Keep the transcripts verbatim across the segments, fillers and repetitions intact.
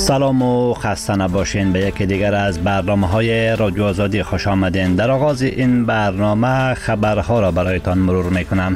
سلام و خسته نباشین. به یکی دیگر از برنامه های رادیو آزادی خوش آمدین. در آغاز این برنامه خبرها را برایتان مرور میکنم.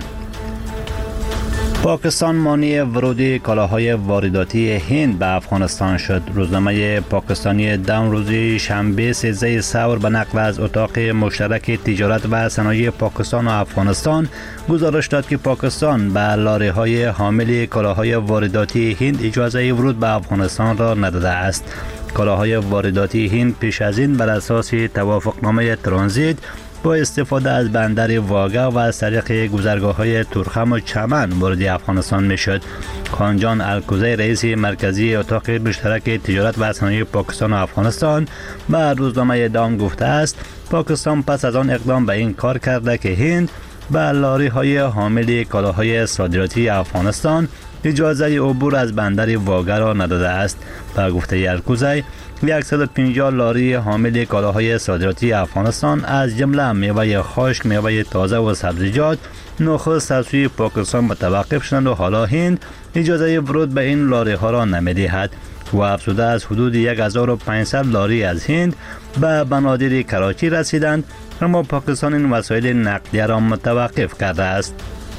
پاکستان مانع ورود کالاهای وارداتی هند به افغانستان شد. روزنامه پاکستانی دم روز شنبه سیزده ثور به نقل از اتاق مشترک تجارت و صنایع پاکستان و افغانستان گزارش داد که پاکستان به لاری‌های حامل کالاهای وارداتی هند اجازه ورود به افغانستان را نداده است. کالاهای وارداتی هند پیش از این بر اساس توافقنامه ترانزیت با استفاده از بندر واگه و از طریق گذرگاه‌های تورخم و چمن وارد افغانستان میشد. خانجان الکوزی رئیس مرکزی اتاق مشترک تجارت و صنایع پاکستان و افغانستان به روزنامه دام گفته است پاکستان پس از آن اقدام به این کار کرده که هند به لاری‌های حامل کالاهای صادراتی افغانستان اجازه عبور از بندر واگه را نداده است. به گفته الکوزی صد و پنجاه لاری حامل کالاهای صادراتی افغانستان از جمله میوه خشک، میوه تازه و سبزیجات نخست از سوی پاکستان متوقف شدند و حالا هند اجازه ورود به این لاری ها را نمی‌دهد و افزوده از حدود هزار و پانصد لاری از هند به بنادر کراچی رسیدند، اما پاکستان این وسایل نقلیه را متوقف کرده است.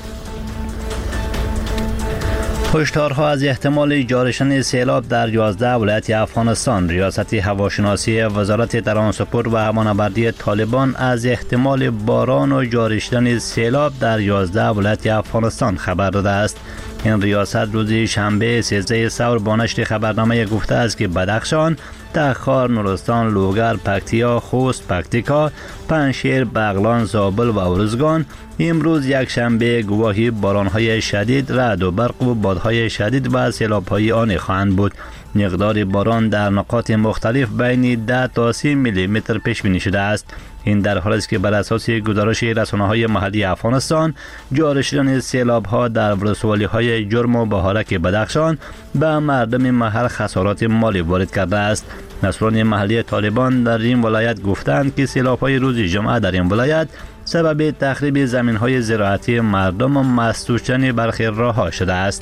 هشدارها از احتمال جاری شدن سیلاب در یازده ولایت افغانستان. ریاست هواشناسی وزارت ترانسپورت و هوانوردی طالبان از احتمال باران و جاری شدن سیلاب در یازده ولایت افغانستان خبر داده است. این ریاست روز شنبه سیزده ثور با نشر خبرنامه گفته است که بدخشان، تخار، نورستان، لوگر، پکتیا، خوست، پکتیکا، پنجشیر، بغلان، زابل و ارزگان امروز یک شنبه گواهی باران‌های شدید، رعد و برق و بادهای شدید و سیلاب‌های آن خواهند بود. مقدار باران در نقاط مختلف بین ده تا سی میلی متر پیش بینی شده است. این در حالی است که بر اساس گزارش رسانه‌های محلی افغانستان جاری شدن سیلاب‌ها در ولسوالی‌های جرم و بهارک بدخشان به مردم محل خسارات مالی وارد کرده است. مسئولان محلی طالبان در این ولایت گفتند که سیلاب‌های روز جمعه در این ولایت سبب تخریب زمین‌های زراعتی مردم و مسدود شدن برخی راه‌ها شده است.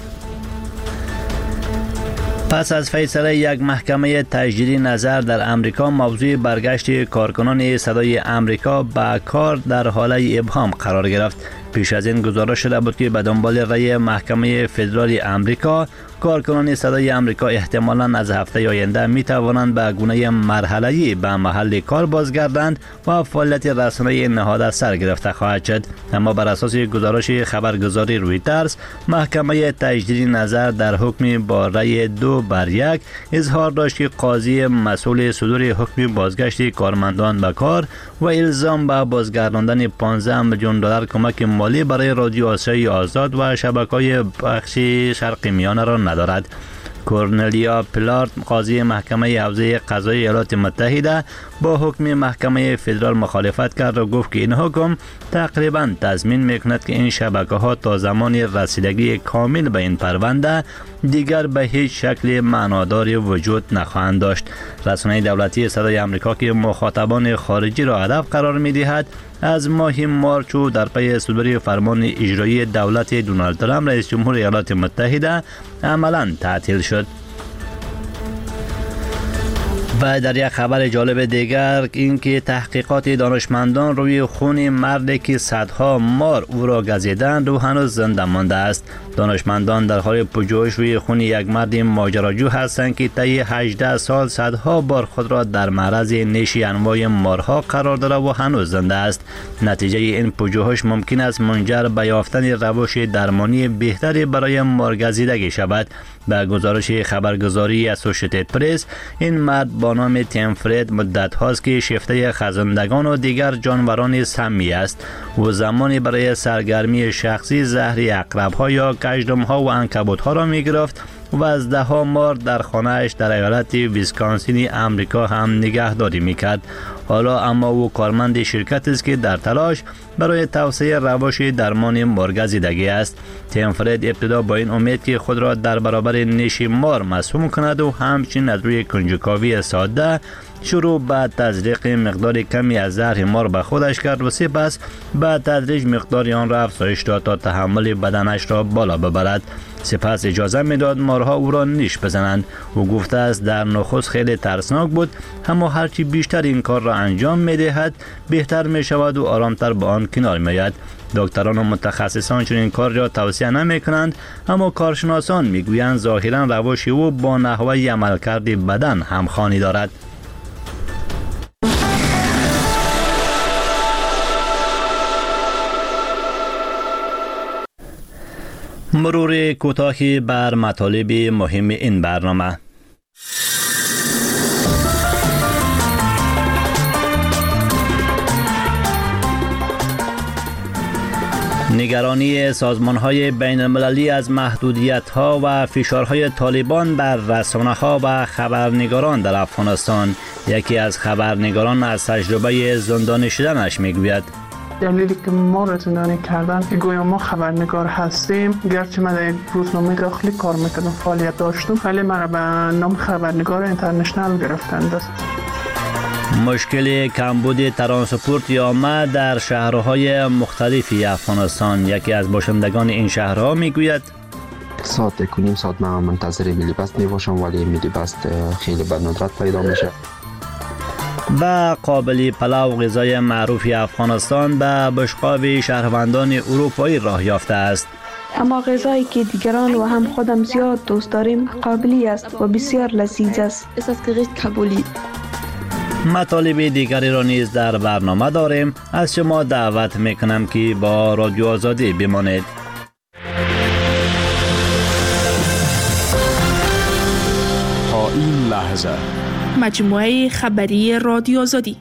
پس از فیصله یک محکمه تجدید نظر در امریکا، موضوع برگشت کارکنان صدای امریکا به کار در حال ابهام قرار گرفت. پیش از این گزارش شده بود که به دنبال رأی محکمه فدرال امریکا، کارکنان صدای امریکا احتمالاً از هفته آینده می توانند به گونه مرحله‌ای به محل کار بازگردند و فعالیت رسانه‌ای نهاد سر گرفته خواهد شد. اما بر اساس گزارش خبرگزاری رویترز، محکمه تجدید نظر در حکم با رأی دو بر یک اظهار داشت که قاضی مسئول صدور حکم بازگشت کارمندان به کار و الزام به بازگرداندن پانزده میلیون دلار کمک مالی برای رادیو آسیای آزاد و شبکه‌های بخش شرق میانه را ندارد. کورنلیا پلارد، قاضی محکمه حوزه قضایی ایالات متحده، با حکم محکمه فدرال مخالفت کرد و گفت که این حکم تقریباً تضمین میکند که این شبکه‌ها تا زمان رسیدگی کامل به این پرونده دیگر به هیچ شکل معناداری وجود نخواهند داشت. رسانه دولتی صدای امریکا که مخاطبان خارجی را هدف قرار می‌دهد، از ماه مارچ در پی صدور فرمان اجرایی دولت دونالد ترامپ رئیس جمهور ایالات متحده عملاً تعطیل شد. و در یک خبر جالب دیگر اینکه تحقیقات دانشمندان روی خون مردی که صدها مار او را گزیدند و هنوز زنده مانده است. دانشمندان در حال پژوهش روی خون یک مرد ماجراجو هستند که طی هجده سال صدها بار خود را در معرض نیش انواع مارها قرار داده و هنوز زنده است. نتیجه این پژوهش ممکن است منجر به یافتن روش درمانی بهتری برای مارگزیدگی شود. به گزارش خبرگزاری اسوسییتد پرس، این مرد با نام تیم فرید مدت هاست که شیفته خزندگان و دیگر جانوران سمی است و زمانی برای سرگرمی شخصی زهر عقرب ها یا کژدم ها و عنکبوت ها را می گرفت و از ده ها مار در خانه‌اش در ایالت ویسکانسین امریکا هم نگهداری میکرد. حالا اما او کارمند شرکت است که در تلاش برای توسعه روش درمان مارگزیدگی است. تیم فرید ابتدا با این امید که خود را در برابر نیش مار مسموم کند و همچنین از روی کنجکاوی ساده شروع به تزریق مقدار کمی از زهر مار به خودش کرد و سپس به تدریج مقدار آن را افزایش داد تا تحمل بدنش را بالا ببرد. سپس اجازه میداد مارها او را نیش بزنند. او گفته است در نخست خیلی ترسناک بود، اما هرچی بیشتر این کار را انجام میدهد بهتر می شود و آرامتر با آن کنار میآید. دکتران و متخصصان چون این کار را توصیه نمی کنند، اما کارشناسان میگویند ظاهرا روش او با نحوه عملکرد بدن همخوانی دارد. مرور کوتاهی بر مطالب مهم این برنامه. نگرانی سازمان‌های بین‌المللی از محدودیت‌ها و فشارهای طالبان بر رسانه‌ها و خبرنگاران در افغانستان. یکی از خبرنگاران از تجربه زندانی شدنش می‌گوید: دلیلی که ما را زندانی کردن که گویا ما خبرنگار هستیم، گرچه من در یک روزنامه داخلی کار میکردم، فعالیت داشتم، ولی من را به نام خبرنگار اینترنشنال گرفتند. مشکل کمبود ترانسپورت عامه در شهرهای مختلفی افغانستان. یکی از باشندگان این شهرها میگوید: ساعت کنیم ساعت من منتظر میلی بست میباشم، ولی میلی بست خیلی به ندرت پیدا میشه. و قابلی پلاو غذای معروف افغانستان به بشقاب شهروندان اروپایی راه یافته است. اما غذایی که دیگران و هم خودم زیاد دوست داریم قابلی است و بسیار لذیذ است. کابلی. مطالب دیگری را نیز در برنامه داریم. از شما دعوت میکنم که با رادیو آزادی بمانید. تا این لحظه مجموعه خبری رادیو آزادی.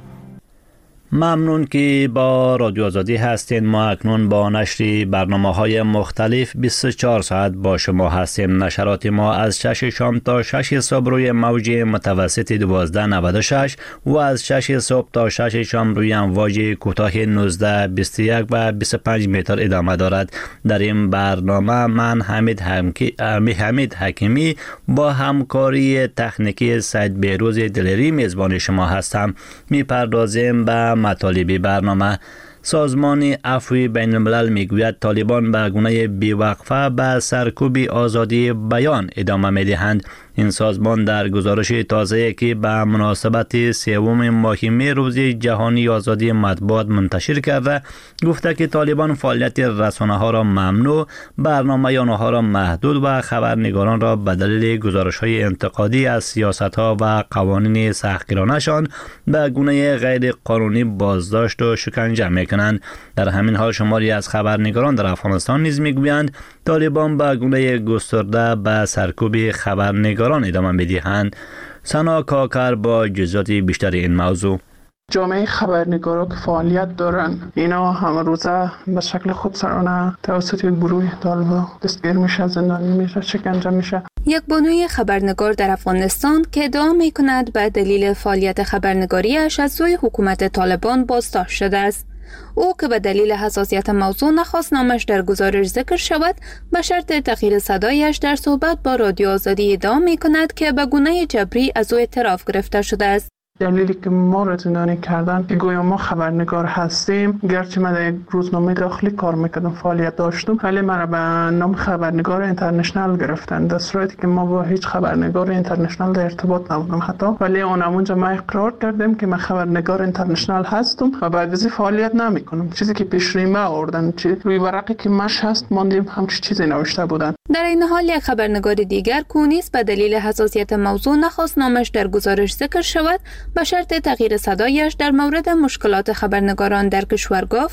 ممنون که با رادیو آزادی هستین. ما اکنون با نشر برنامه‌های مختلف بیست و چهار ساعت با شما هستیم. نشرات ما از شش شام تا شش صبح روی موج متوسط دوازده نود و شش و از شش صبح تا شش شام روی امواج کوتاه نوزده بیست و یک و بیست و پنج متر ادامه دارد. در این برنامه من حمید حمکی حمید حکیمی با همکاری تکنیکی سید بیروز دلری میزبان شما هستم. میپردازیم به مطالب برنامه. سازمان عفو بین الملل میگوید طالبان به گونه بیوقفه به سرکوب آزادی بیان ادامه میدهند. این سازمان در گزارش تازه‌ای که به مناسبت سوم ماه می روز جهانی آزادی مطبوعات منتشر کرده گفته که طالبان فعالیت رسانه‌ها را ممنوع، برنامه آنها را محدود و خبرنگاران را به دلیل گزارش‌های انتقادی از سیاست‌ها و قوانین سختگیرانه‌شان به گونه غیر قانونی بازداشت و شکنجه می‌کنند. در همین حال شماری از خبرنگاران در افغانستان نیز می‌گویند طالبان به گونه گسترده به سرکوب خبرنگاران ادامه می‌دهند. سنا کاکر با جزئیات بیشتر این موضوع. جامعه خبرنگارا که فعالیت دارن اینا همه روزه به شکل خودسرانه توسط گروه طالبان دستگیر میشه، زندانی میشه، شکنجه میشه. یک بانوی خبرنگار در افغانستان که ادعا میکند به دلیل فعالیت خبرنگاریش از سوی حکومت طالبان بازداشت شده است. او که به دلیل حساسیت موضوع نخواست نامش در گزارش ذکر شود، به شرط تغییر صدایش در صحبت با رادیو آزادی ادعا میکند که به گونه جبری از او اعتراف گرفته شده است. دلیلی که ما را زندانی کردن که گویا ما خبرنگار هستیم، گرچه من در یک روزنامه داخلی کار میکردم، فعالیت داشتم، ولی من را به نام خبرنگار اینترنشنال گرفتن، در صورتی که ما با هیچ خبرنگار اینترنشنال در ارتباط نبودم حتی. ولی اون اونجا ما اقرار کردم که من خبرنگار اینترنشنال هستم و بعد از فعالیت نمیکنم. چیزی که پیش روی ما آوردن، چیزی روی ورقی که مش هست ماندیم همچین چیزی نوشته بودن. در این حال یک خبرنگار دیگر کونیس به دلیل حساسیت موضوع نخواست نامش در گزارش ذکر شود، به شرط تغییر صدایش در مورد مشکلات خبرنگاران در کشور گفت: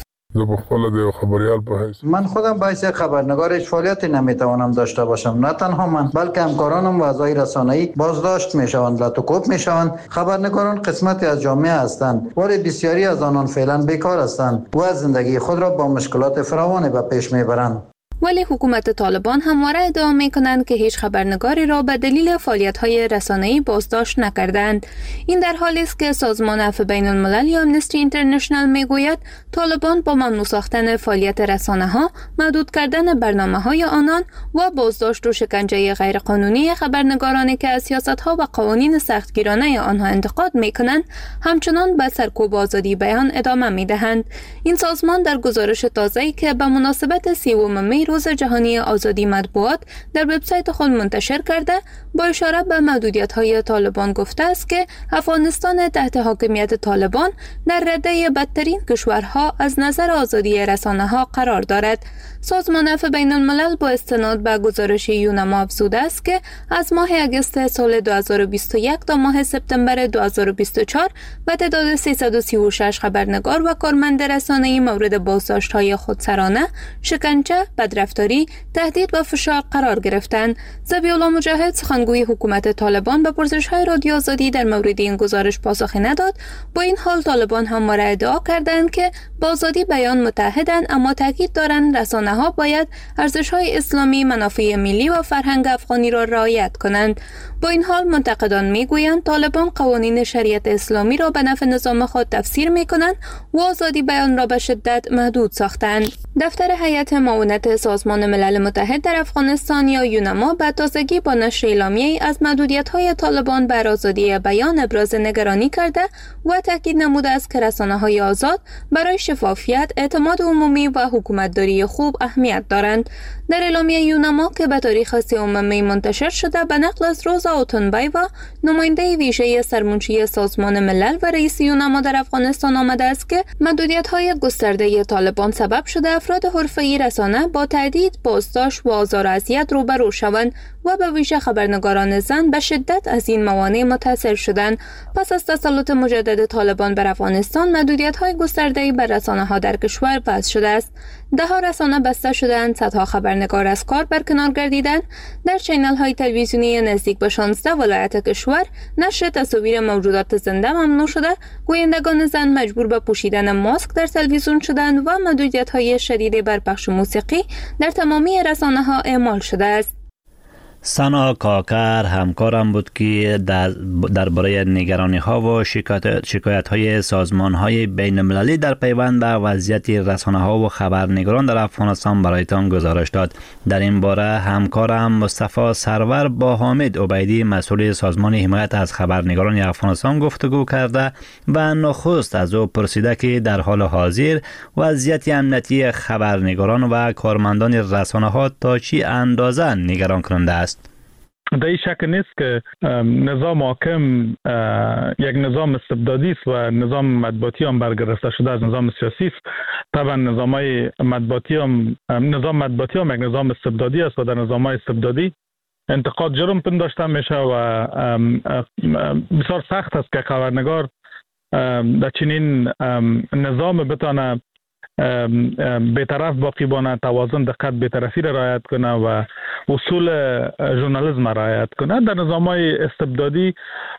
من خودم باعث خبرنگار هیچ فعالیتی نمیتوانم داشته باشم. نه تنها من بلکه همکارانم و اعضای رسانه‌ای بازداشت میشوند، لطوکوب میشوند. خبرنگاران قسمتی از جامعه هستند، ولی بسیاری از آنان فعلا بیکار هستند و از زندگی خود را با مشکلات فراوانی به پیش میبرند. ولی حکومت طالبان همواره ادعا می‌کنند که هیچ خبرنگاری را به دلیل فعالیت‌های رسانه‌ای بازداشت نکردند. این در حالی است که سازمان عفو بین الملل یا امنستری اینترنشنال میگوید طالبان با ممنوع ساختن فعالیت رسانه‌ها، محدود کردن برنامه‌های آنان و بازداشت و شکنجه غیرقانونی خبرنگارانی که از سیاست‌ها و قوانین سختگیرانه آنها انتقاد می‌کنند، همچنان به سرکوب آزادی بیان ادامه می‌دهند. این سازمان در گزارش تازه‌ای که به مناسبت سوم می روز جهانی آزادی مطبوعات در وبسایت خود منتشر کرده با اشاره به محدودیت‌های طالبان گفته است که افغانستان تحت حاکمیت طالبان در رده بدترین کشورها از نظر آزادی رسانه‌ها قرار دارد. سازمان عفو بین الملل با استناد به گزارش یونما افزوده است که از ماه اگست سال دو هزار و بیست و یک تا ماه سپتامبر دو هزار و بیست و چهار و تعداد سیصد و سی و شش خبرنگار و کارمند رسانه‌ای مورد بازداشت‌های خودسرانه، شکنجه، بدرفتاری، تهدید و فشار قرار گرفتند. ذبیح‌الله مجاهد سخنگوی حکومت طالبان به پرسش‌های رادیو آزادی در مورد این گزارش پاسخی نداد. با این حال طالبان همواره ادعا کردند که با آزادی بیان متحدند، اما تاکید دارند رسانه‌ها باید ارزش‌های اسلامی، منافع ملی و فرهنگ افغانی را رعایت کنند. با این حال منتقدان میگویند طالبان قوانین شریعت اسلامی را به نفع نظام خود تفسیر میکنند و آزادی بیان را به شدت محدود ساختند. دفتر هیئت معاونت سازمان ملل متحد در افغانستان یا یونما به تازگی با نشر اعلامیه‌ای از محدودیت‌های طالبان بر آزادی بیان ابراز نگرانی کرده و تاکید نموده است که رسانه‌های آزاد برای شفافیت، اعتماد عمومی و حکومتداری خوب اهمیت دارند. در اعلامیه یونما که به تاریخ سوم می منتشر شده به نقل از روزا اوتونبای و نماینده ویژه سرمنشی سازمان ملل و رئیس یونما در افغانستان آمده است که محدودیت‌های گسترده طالبان سبب شده افراد حرفه‌ای رسانه با تهدید، بازداشت و آزار و اذیت روبرو شوند و به ویژه خبرنگاران زن به شدت از این موانع متاثر شدند. پس از تسلط مجدد طالبان بر افغانستان، محدودیت‌های گسترده‌ای بر رسانه‌ها در کشور وضع شده است. ده‌ها رسانه بسته شدند، صدها خبرنگار از کار برکنار گردیدند. در چینل‌های تلویزیونی نزدیک به شانزده ولایت کشور نشر تصاویر موجودات زنده ممنوع شده، گویندگان زن مجبور به پوشیدن ماسک در تلویزیون شدند و محدودیت‌های شدید بر پخش موسیقی در تمامی رسانه‌ها اعمال شده است. سنا کاکر همکارم بود که در درباره نگرانی ها و شکایت, شکایت های سازمان های بین المللی در پیوند به وضعیت رسانه ها و خبرنگاران در افغانستان برایتان گزارش داد. در این باره همکارم مصطفی سرور با حامد عبیدی مسئول سازمان حمایت از خبرنگاران افغانستان گفتگو کرده و نخست از او پرسیده که در حال حاضر وضعیت امنیتی خبرنگاران و کارمندان رسانه ها تا چی اندازه نگران کننده است. در این شک نیست که نظام حاکم یک نظام استبدادی است و نظام مطبوعاتی هم برگرفته شده از نظام سیاسی است. طبعا نظام‌های مطبوعاتی هم نظام مطبوعاتی هم یک نظام استبدادی است و در نظام‌های استبدادی انتقاد جرم پنداشته میشه و بسیار سخت است که خبرنگار در چنین نظام بتونه بی‌طرف باقی بانه، توازن دقت بی‌طرفی را رعایت کنه و اصول ژورنالیسم را رعایت کنه. در نظام‌های استبدادی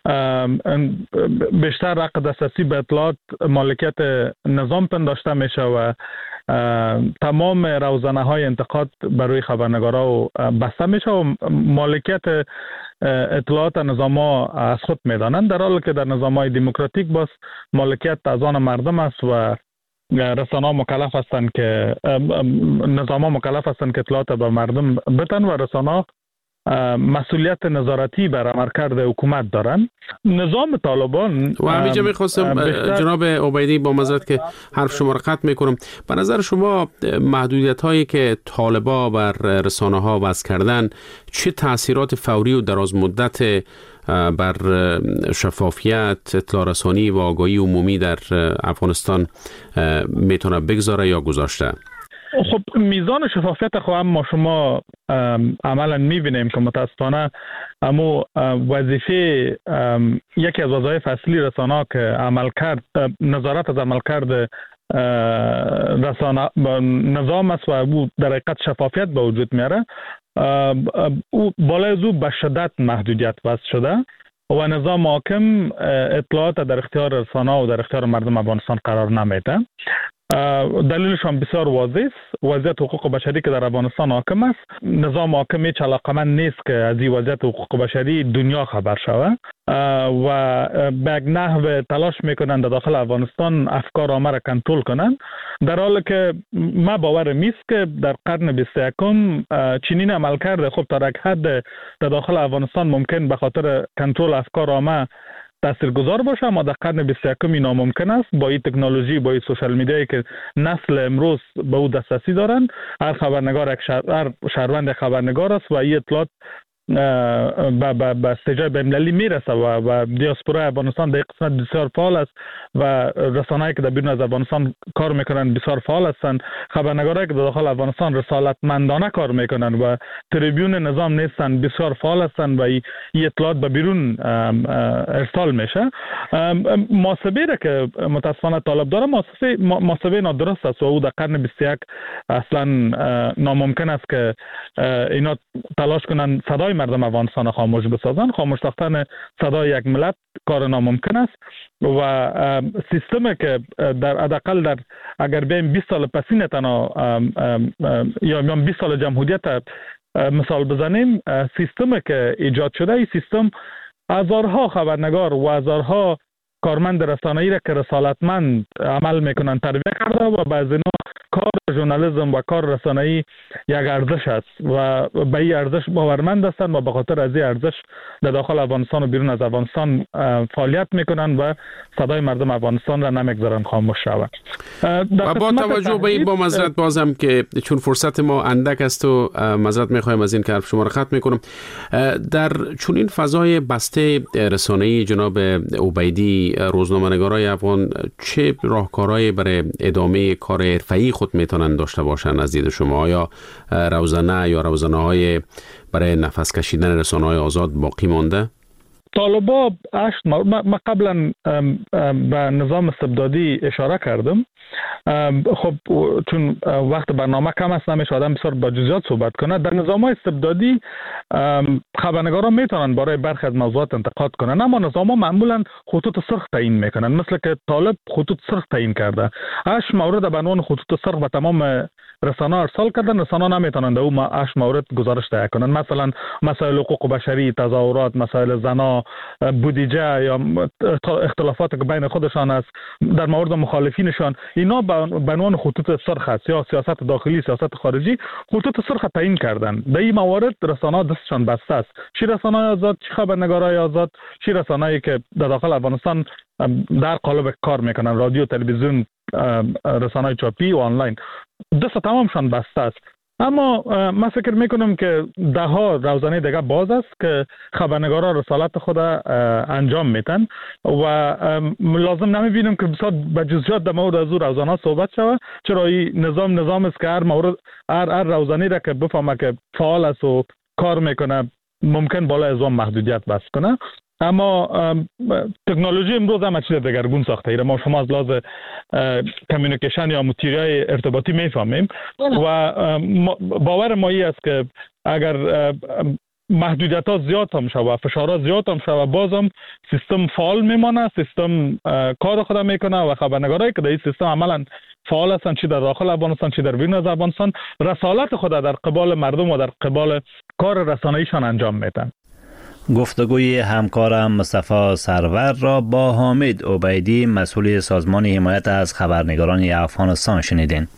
بیشتر حق دسترسی به اطلاعات مالکیت نظام پنداشته میشه و تمام روزنه‌های انتقاد برای خبرنگارا بسته میشه و مالکیت اطلاعات نظام‌ها از خود میدانند، در حالی که در نظام‌های دموکراتیک باز مالکیت از آن مردم است و رسانه‌ها مکلف هستند که نظام‌ها مکلف هستند که اطلاعات به مردم بدن و رسانه‌ها مسئولیت نظارتی بر عملکرد حکومت دارند. نظام طالبان و همینجا میخواستم جناب عبیدی با معذرت که حرف شما را قطع میکنم، به نظر شما محدودیت هایی که طالبان بر رسانه ها وضع کردن چه تاثیرات فوری و دراز مدت بر شفافیت، اطلاع رسانی و آگاهی عمومی در افغانستان میتونه بگذاره یا گذاشته؟ خب میزان شفافیت خو هم ما شما عملا میبینیم که متاسفانه اما وظیفه یکی از وظایف اصلی رسانه‌ها که عمل کرد نظارت از عمل کرد رسانه نظام است و او در حقیقت شفافیت به وجود میاره، او بالای از او به شدت محدودیت وضع شده و نظام حاکم اطلاعات در اختیار رسانه‌ها و در اختیار مردم افغانستان قرار نمیده. دلیلش هم بسیار واضح است. وضعیت حقوق بشری که در افغانستان حاکم است، نظام حاکم هیچ علاقمند نیست که از این وضعیت حقوق بشری دنیا خبر شود و به یک نحو تلاش میکنند در داخل افغانستان افکار عامه را کنترل کنند، در حالی که ما باورم نیست که در قرن بیست و یکم چنین عمل کرده خب تا یک حد در داخل افغانستان ممکن به خاطر کنترل افکار عامه تاثیرگذار باشه، اما در قرن بیست و یکم ناممکن است. با این تکنولوژی، با این سوشال میدیایی که نسل امروز به او دسترسی دارن، هر خبرنگار یک شهر، هر شهروند خبرنگار است و این اطلاعات به به استجابه بین‌المللی میرسه و و دیاسپورا افغانستان در قسمت بسیار فعال است و رسانه‌ای که در بیرون از افغانستان کار میکنن بسیار فعال هستند. خبرنگارایی که در داخل افغانستان رسالتمندانه کار میکنن و تریبیون نظام نیستن بسیار فعال هستند و این اطلاعات به بیرون ارسال میشه. محاسبه را که متاسفانه طالب داره محاسبه محاسبه نادرست است و او در قرن بیست و یک اصلا ناممکن است که اینا تلاش کنن صدای مردم افغانستان خاموش بسازن. خاموش ساختن صدای یک ملت کار ناممکن است و سیستمی که در حداقل در اگر بیم بیست سال پسین تنها یا بیست سال جمهوریت مثال بزنیم، سیستمی که ایجاد شده، این سیستم هزارها خبرنگار و هزارها کارمند رسانه‌ای را که رسالتمند عمل میکنن تربیت کرده و بعضی اینا کار ژورنالیسم و کار رسانه‌ای یک ارزش است و به این ارزش باورمند هستند و به خاطر از این ارزش در داخل افغانستان و بیرون از افغانستان فعالیت میکنن و صدای مردم افغانستان را نمیگذارن خاموش شود. و با توجه به این با معذرت بازم که چون فرصت ما اندک است و معذرت میخوایم از این که حرف شما را ختم میکنم، در چون این فضای بسته رسانه‌ای جناب عبیدی، روزنامه‌نگارای افغان چه راهکارهایی برای ادامه کار حرفه‌ای خود میتونن داشته باشن از دید شما؟ آیا روزنه یا روزنه‌های برای نفس کشیدن رسانه‌های آزاد باقی مانده؟ طالبا هشت ما قبلا به نظام استبدادی اشاره کردم. خب چون وقت برنامه کم است نمیشه آدم بسیار با جزئیات صحبت کنه. در نظام‌های استبدادی خبرنگاران میتونن برای برخی از موضوعات انتقاد کنن، اما نظام‌ها معمولا خطوط سرخ تعیین میکنن، مثل که طالب خطوط سرخ تعیین کرده. هشت مورد به عنوان خطوط سرخ به تمام رسانه ارسال کردن. رسانه نمیتونن در اون هشت مورد گزارش تهیه کنن، مثلا مسائل حقوق بشری، تظاهرات، مسائل زنا، بودجه یا اختلافات که بین خودشان است در مورد مخالفینشان، اینا به عنوان خطوط سرخ است، یا سیاست داخلی، سیاست خارجی خطوط سرخ تعیین کردن. در این موارد رسانه‌ها دستشان بسته است، چه رسانه‌های آزاد، چه خبرنگارای آزاد، چه رسانه‌ای که در داخل افغانستان در قالب کار میکنن، رادیو، تلویزیون، رسانه‌های چاپی و آنلاین، دست تمامشان بسته است. اما من فکر میکنم که ده ها روزنه دیگه باز است که خبرنگارا رسالت خود انجام میتن و لازم نمیبینم که بسیار به جزئیات در مورد از روزنه صحبت شود، چرا این نظام نظام است که هر مورد هر هر روزنه را که بفهمه که فعال است و کار میکنه ممکن بالا از اون محدودیت بس کنه. اما تکنولوژی امروز هم چیز دگرگون ساخته ایره. ما شما از لحاظ کمیونیکیشن یا متریای ارتباطی میفهمیم و باور ما ای است که اگر محدودیت ها زیاد هم شود، فشارها زیاد هم شود، باز هم سیستم فعال میمانه، سیستم کار خود میکنه و خبرنگارایی که در این سیستم عملا فعال هستن، چی در داخل افغانستان چی در بیرون از افغانستان، رسالت خود در قبال مردم و در قبال کار رسانه‌ایشان انجام میدن. گفتگوی همکارم مصطفی سرور را با حامد عبیدی مسئول سازمان حمایت از خبرنگاران افغانستان شنیدین.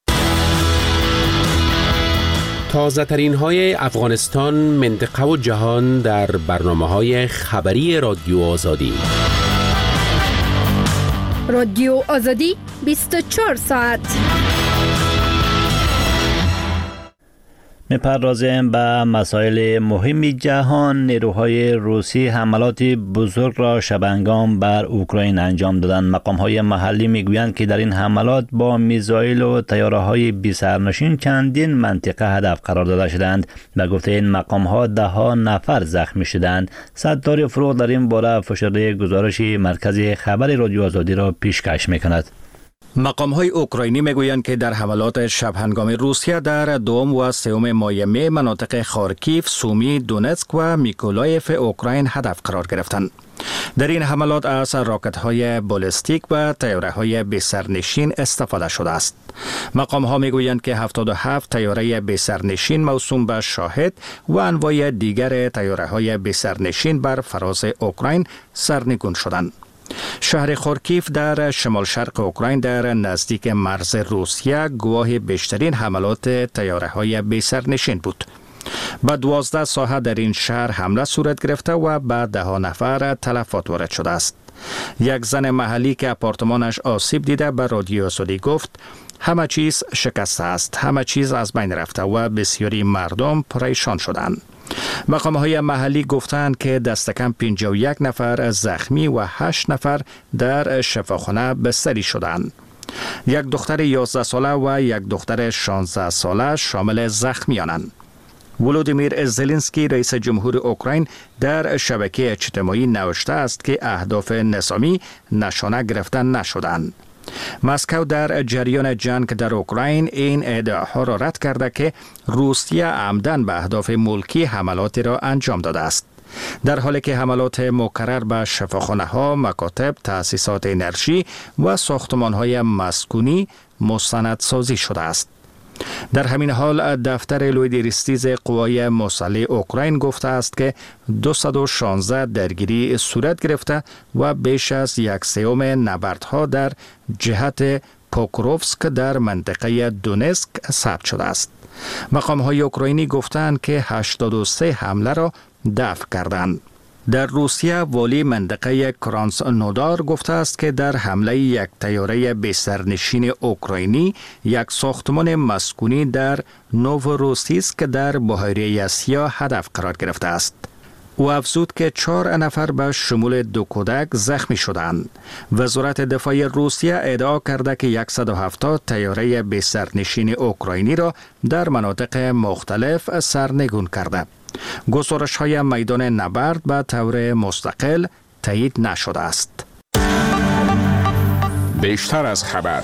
تازه ترین های افغانستان، منطقه و جهان در برنامه های خبری رادیو آزادی. رادیو آزادی بیست و چهار ساعت. می‌پردازیم به مسائل مهم جهان. نیروهای روسی حملات بزرگ را شبانگام بر اوکراین انجام دادند. مقام‌های محلی می‌گویند که در این حملات با میزایل و طیاره‌های بی سرنشین چندین منطقه هدف قرار داده شدند. به گفته این مقام‌ها ده ها نفر زخمی شدند. ستاره فروغ در این باره فشرده گزارش مرکز خبر رادیو آزادی را پیشکش می‌کند. مقام‌های اوکراینی میگویند که در حملات شب هنگام روسیه در دوم و سوم ماه می مناطق خارکیف، سومی، دونتسک و میکولایف اوکراین هدف قرار گرفتند. در این حملات از راکت‌های بالستیک و طیاره‌های بی سرنشین استفاده شده است. مقام‌ها میگویند که هفتاد و هفت طیاره بی سرنشین موسوم به شاهد و انواع دیگر طیاره‌های بی سرنشین بر فراز اوکراین سرنگون شدند. شهر خارکیف در شمال شرق اوکراین در نزدیک مرز روسیه گواه بیشترین حملات طیاره‌های بی سرنشین بود. به دوازده ساحه در این شهر حمله صورت گرفته و به ده ها نفر تلفات وارد شده است. یک زن محلی که آپارتمانش آسیب دیده به رادیو آزادی گفت همه چیز شکسته است، همه چیز از بین رفته و بسیاری مردم پریشان شدند. مقام‌های محلی گفتند که دست کم پنجاه و یک نفر زخمی و هشت نفر در شفاخانه بستری شدند. یک دختر یازده ساله و یک دختر شانزده ساله شامل زخمیانند. ولودیمیر زلنسکی رئیس جمهور اوکراین در شبکه اجتماعی نوشته است که اهداف نظامی نشانه گرفته نشدند. مسکو در جریان جنگ در اوکراین این ادعاها را رد کرده که روسیه عمدن به اهداف ملکی حملاتی را انجام داده است، در حالی که حملات مکرر به شفاخانه ها، مکاتب، تأسیسات انرژی و ساختمان های مسکونی مستندسازی شده است. در همین حال دفتر لویدریستیز قوای مسلح اوکراین گفته است که دویست و شانزده درگیری صورت گرفته و بیش از یک سوم نبردها در جهت پوکروفسک در منطقه دونسک ثبت شده است. مقام‌های اوکراینی گفتند که هشتاد و سه حمله را دفع کردند. در روسیه والی منطقه کرانسنودار گفته است که در حمله یک طیاره بی‌سرنشین اوکراینی یک ساختمان مسکونی در نووروسیسک در بحیره اسیا هدف قرار گرفته است. او افزود که چهار نفر به شمول دو کودک زخمی شدند. وزارت دفاع روسیه ادعا کرده که صد و هفتاد طیاره بی‌سرنشین اوکراینی را در مناطق مختلف سرنگون کرده. گزارش های میدان نبرد به طور مستقل تایید نشده است. بیشتر از خبر.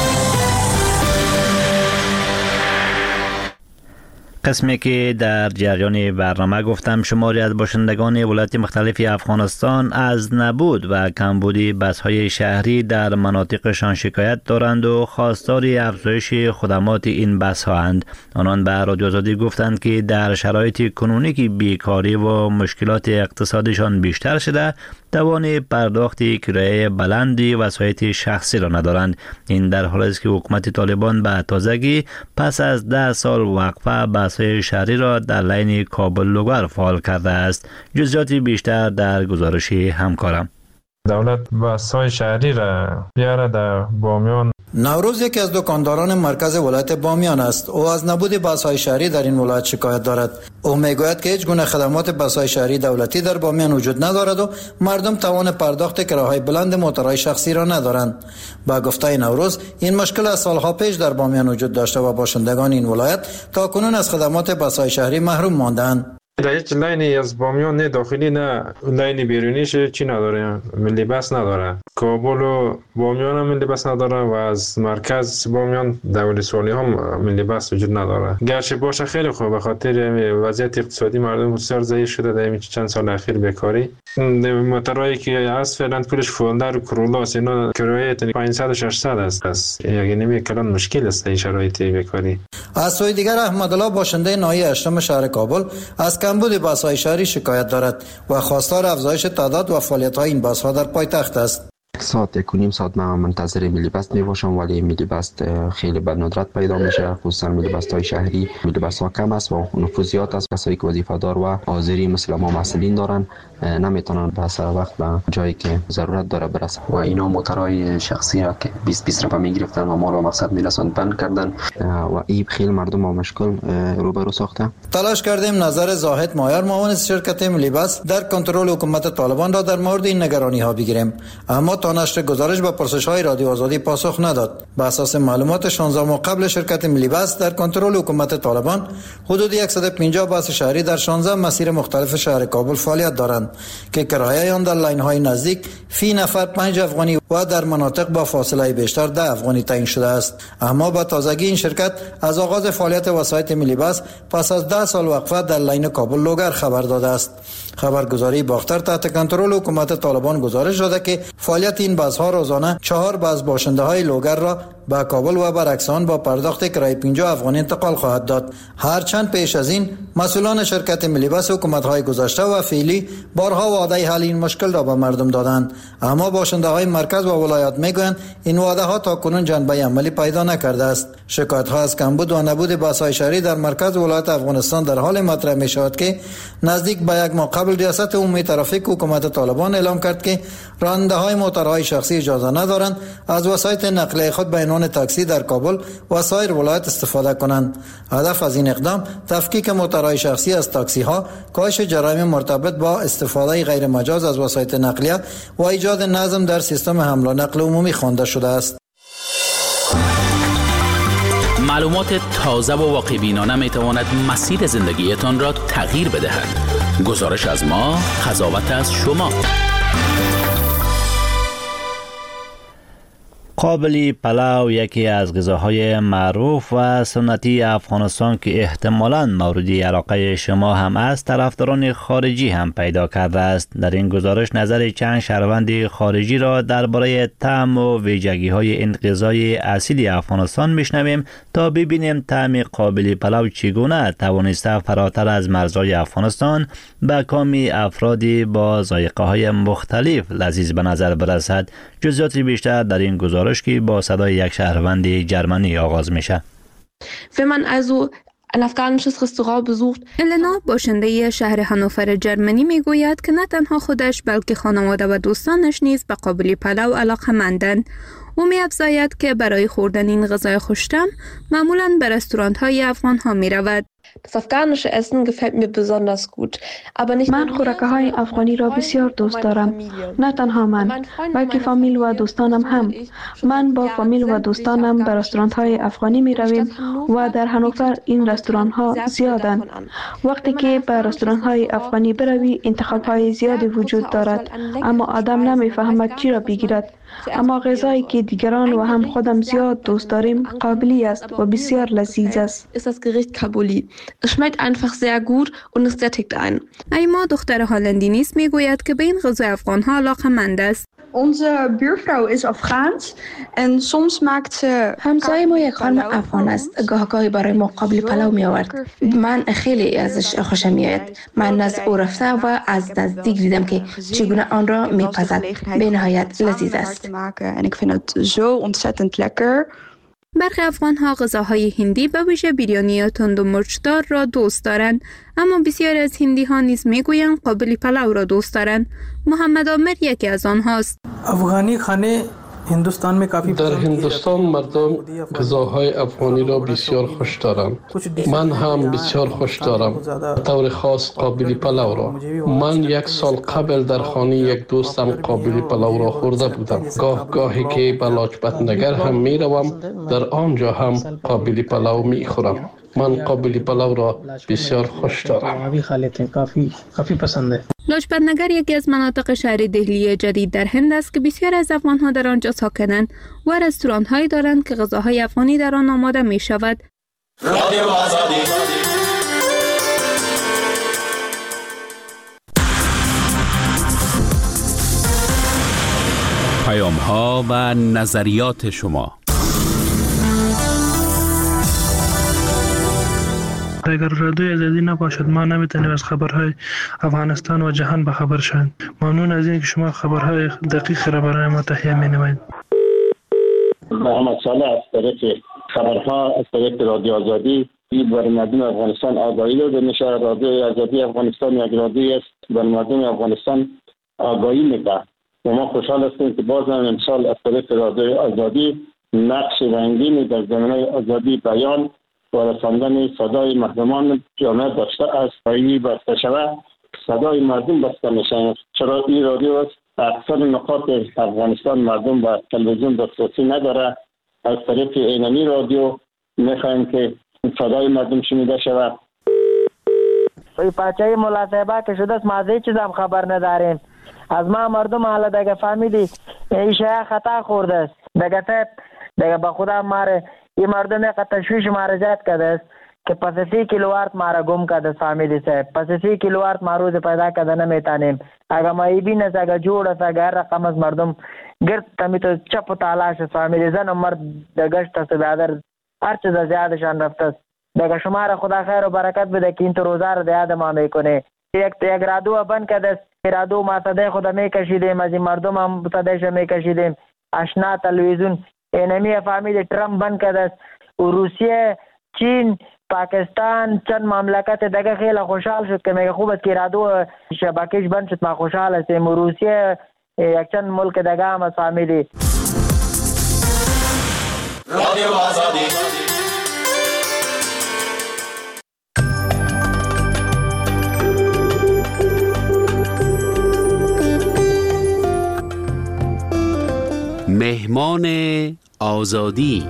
قسمی که در جریان برنامه گفتم شماری از باشندگان ولایات مختلف افغانستان از نبود و کمبودی بس‌های شهری در مناطقشان شکایت دارند و خواستار افزایش خدمات این بس‌ها اند. آنان به رادیو آزادی گفتند که در شرایط کنونی که بیکاری و مشکلات اقتصادشان بیشتر شده، توان پرداخت کرایه بلندی وسایط شخصی را ندارند. این در حالی است که حکومت طالبان به تازگی پس از ده سال وقفه بس‌های شهری را در لین کابل لوگر فعال کرده است. جزئیات بیشتر در گزارش همکارم. دولت بس‌های شهری را بیاره در بامیان. نوروز یکی از دکانداران مرکز ولایت بامیان است. او از نبود بس‌های شهری در این ولایت شکایت دارد. او میگوید که هیچ گونه خدمات بس‌های شهری دولتی در بامیان وجود ندارد و مردم توان پرداخت کراهای بلند موتورهای شخصی را ندارند. با گفته نوروز این مشکل از سالها پیش در بامیان وجود داشته و باشندگان این ولایت تا کنون از خدمات بس‌های شهری محروم ماندند. در هیچ لینی از بامیان نه داخلی نه لین بیرونیش چی نداره، ملی بس نداره. کابل و بامیان هم ملی بس نداره و از مرکز بامیان دولی سوالی هم ملی بس وجود نداره. گرچه باشه خیلی خوب، به خاطر وضعیت اقتصادی مردم بسیار ضعیف شده در این چند سال اخیر بیکاری. موتورایی که هست فعلا پولش فولدر و کرولاس اینا کرایه پانصد و ششصد است. یعنی نمی کلان مشکل است این شرایط بیکاری. از سوی دیگر احمدالله باشنده ناحیه هشتم شهر کابل از کمبود بس‌های شهری شکایت دارد و خواستار افزایش تعداد و فعالیت‌های این بس‌ها در پایتخت است. ساعت یک و نیم ساعت من منتظر میلی بس می باشم، ولی میلی بس خیلی به ندرت پیدا میشه. خصوصا میلی بس های شهری میلی بس ها کم است و نفوذ زیاد است. کسایی که وظیفه دار و حاضری مثل ما مسئولین دارن نمیتونن به سر وقت به جایی که ضرورت داره برسن و اینا موتورهای شخصی را که بیست بیست رپا میگرفتن و ما رو مقصد میرسوند بند کردن و این خیلی مردم با مشکل روبرو ساخته. تلاش کردیم نظر زاهد مایر معاون شرکت میلی بس در کنترل حکومت طالبان را در مورد این نگرانی ها بگیریم، اما تا نشر گزارش به پرسش های رادیو آزادی پاسخ نداد. به اساس معلومات شانزده ماه قبل شرکت میلی بس در کنترل حکومت طالبان حدود صد و پنجاه بس شهری در شانزده مسیر مختلف شهر کابل فعالیت دارند که کرایه آن در لاین های نزدیک فی نفر پنج افغانی و در مناطق با فاصله بیشتر ده افغانی تعیین شده است. اما با تازگی این شرکت از آغاز فعالیت وسایط میلی بس پس از ده سال وقفه در لاین کابل لوگر خبر داده است. خبرگزاری باختر تحت کنترل حکومت طالبان گزارش داده که فعالیت این بس ها روزانه چهار بس باشنده های لوگر را به کابل و برعکس آن با پرداخت کرایه پنجاه افغانی انتقال خواهد داد. هرچند پیش از این مسئولان شرکت ملی بس حکومت‌های گذشته و فعلی بارها وعده حل این مشکل را به مردم دادند، اما باشنده‌های مرکز و ولایات میگویند این وعده ها تا کنون جنبه عملی پیدا نکرده است. شکایت‌ها از کمبود و نبود بس‌های شهری در مرکز ولایت افغانستان در حال مطرح می‌شود که نزدیک به یک ماه قبل ریاست عمومی ترافیک حکومت طالبان اعلام کرد که راننده‌های موتورهای شخصی اجازه ندارند از وسایط نقلیه خود به عنوان تاکسی در کابل و سایر ولایات استفاده کنند. هدف از این اقدام تفکیک موتورهای شخصی از تاکسی‌ها، کاهش جرایم مرتبط با استفاده غیر مجاز از وسایط نقلیه و ایجاد نظم در سیستم حمل و نقل عمومی خوانده شده است. معلومات تازه و واقع‌بینانه می‌تواند مسیر زندگیتان را تغییر بدهد. گزارش از ما، قضاوت از شما. قابلی پلاو یکی از غذاهای معروف و سنتی افغانستان که احتمالاً مورد علاقه شما هم است، طرفداران خارجی هم پیدا کرده است. در این گزارش نظر چند شهروند خارجی را درباره طعم و ویژگی‌های این غذای اصیل افغانستان میشنویم تا ببینیم طعم قابلی پلاو چگونه توانسته فراتر از مرزهای افغانستان به کام افرادی با ذائقه‌های مختلف لذیذ به نظر برسد. جزئیات بیشتر در این گزارش که با صدای یک شهروند جرمنی آغاز میشه. Wenn man also ein afghanisches Restaurant besucht. النا باشنده شهر هانوفر جرمنی میگوید که نه تنها خودش بلکه خانواده و دوستانش نیز به قابلی پلاو علاقه‌مندند. او می‌افزاید که برای خوردن این غذای خوش‌طعم معمولاً به رستوران‌های افغان ها می‌رود. Das afghanische Essen gefällt mir besonders gut. Aber nicht من خوراک‌های افغانی را بسیار دوست دارم. نه تنها من، بلکه فامیل و دوستانم هم. من با فامیل و دوستانم به رستوران‌های افغانی می‌رویم و در هانوفر این رستوران‌ها زیادند. وقتی که به رستوران‌های افغانی بروی انتخاب‌های زیادی وجود دارد، اما آدم نمی‌فهمد چی را بگیرد. اما غذایی که دیگران و هم خودم زیاد دوست داریم قابلی است و بسیار لذیذ است. Ist das Gericht Kabuli. Es schmeckt einfach sehr gut und es sättigt ein. ایما دختر هالندی نیست میگوید که به این غذای افغان‌ها علاقه‌مند است. Onze buurvrouw is Afghaans en soms maakt ze همسایه ما یک خانم افغان است. گاهگاهی برای ما قابلی پلاو می آورد. من خیلی ازش خوشم میاد. من از او رفته و از نزدیک دیدم که چگونه آن را میپزد. به نهایت لذیذ است. En ik vind het zo ontzettend lekker. برخی افغان ها غذاهای هندی به ویژه بیریانی تند و مرچدار را دوست دارند، اما بسیاری از هندی ها نیز میگویند قابلی پلاو را دوست دارند. محمد عامر یکی از آنهاست. افغانی خانه هندوستان میں کافی در هندوستان مردم غذاهای افغانی را بسیار خوش دارند. من هم بسیار خوش دارم، به طور خاص قابلی پلاو را. من یک سال قبل در خانه یک دوستم قابلی پلاو را خورده بودم. گاه گاهی که به لاجپت نگر هم می روم، در آنجا هم قابلی پلاو می خورم. من قابلی پلاو را بسیار خوش دارم. کافی کافی پسنده. لاجپت نگر یکی از مناطق شهر دهلی جدید در هند است که بسیار از افغان‌ها در آنجا ساکنند و رستوران‌هایی دارند که غذاهای افغانی در آن آماده می شود. رادیو آزادی. پیام‌ها و نظریات شما. اگر رادیو آزادی نباشد ما نمیتونیم از خبرهای افغانستان و جهان به خبر شویم. ممنون از اینکه شما خبرهای دقیق را برای ما تهیه می‌نمایید. محمد صالح از طریق خبرها از طریق رادیو آزادی برای مردم افغانستان آگاهی داده میشه. رادیو آزادی افغانستان یک رادیو است برای مردم افغانستان آگاهی میده و ما خوشحال هستیم که باز هم امسال از طریق رادیو آزادی نقش رنگینی در زمینه آزادی بیان و رساندن صدای مردمان جامعه داشته است. این بسته شود صدای مردم بسته میشه، چرا این رادیو است اکثر نقاط افغانستان مردم با تلویزیون دسترسی نداره. از طریق اینمی رادیو میخوایم که صدای مردم شنیده شود. وی پاچه مولا صاحبه که شده است ما از هیچ چیز هم خبر نداریم. از ما مردم حالا دیگه فهمیدی این شیعه خطا خورده است. دیگه تا دیگه به خدا ماره این مردم یک تشویش ماره زیاد کرده است که پس سی کیلووات ما را گم کرده فامیلی صاحب، پس سی کیلووات ما روز پیدا کرده نمیتانیم. اگر ما ایبین است، اگر جوڑ است، اگر هر رقم از مردم گرد تمی تو چپ و تالاش است فامیلی، زن و مرد در گشت است، بیادر هر چیز زیادشان رفته است. دیگه شما را خدا خیر و برکت بده که این تو روزه را یاد ما میکنه. یک یک رادیو بند کرده است، رادیو ما صدای خدا میکشیدیم، از این مردم هم صدایش میکشیدیم. اشنا تلویزیون اینمی فامیلی ترامپ بند کرده است و روسیه، چین، پاکستان، چند مملکت دیگه خیلی خوشحال شد که میگه خوب است که رادیو شبکهش بند شد، ما خوشحال هستیم. و روسیه یک چند ملک دیگه هم از فامیلی. رادیو آزادی. مهمان آزادی.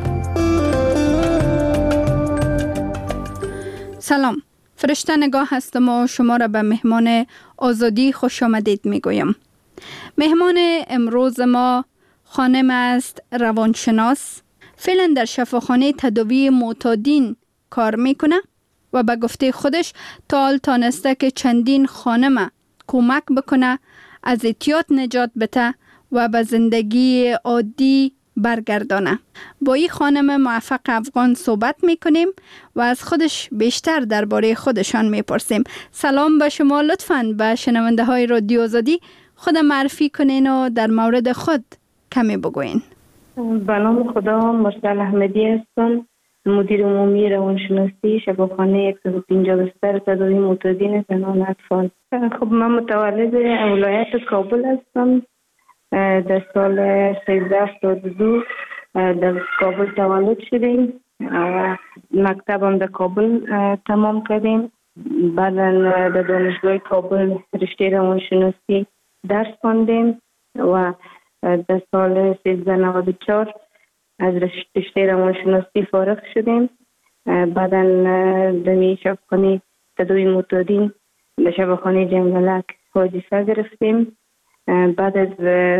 سلام، فرشته نگاه هستم و شما را به مهمان آزادی خوش آمدید می گویم. مهمان امروز ما خانم است روانشناس، فعلا در شفاخانه تداوی معتادین کار میکنه و به گفته خودش تا حال تانسته که چندین خانم کمک بکنه از اعتیاد نجات بده و به زندگی عادی برگردانه. با این خانم موفق افغان صحبت میکنیم و از خودش بیشتر درباره خودشان میپرسیم. سلام به شما، لطفاً به شنونده های رادیو آزادی خود معرفی کنین و در مورد خود کمی بگوین. به نام خدا، مرسل احمدی هستم، مدیر عمومی روانشناسی شفاخانه صد و پنجاه بستر تداوی معتادین زنان و اطفال. خب من متولد ولایت کابل هستم. در سال سیزده هفتاد و دو در کابل تولد شدیم و مکتبم در کابل تمام کردیم. بعدا در دانشگاه کابل رشته روانشناسی درس خواندیم و در سال سیزده نود و چهار از رشته روانشناسی فارغ شدیم. بعدا در شفاخانه تداوی معتادین در شفاخانه جنگلک وظیفه گرفتیم. بعد از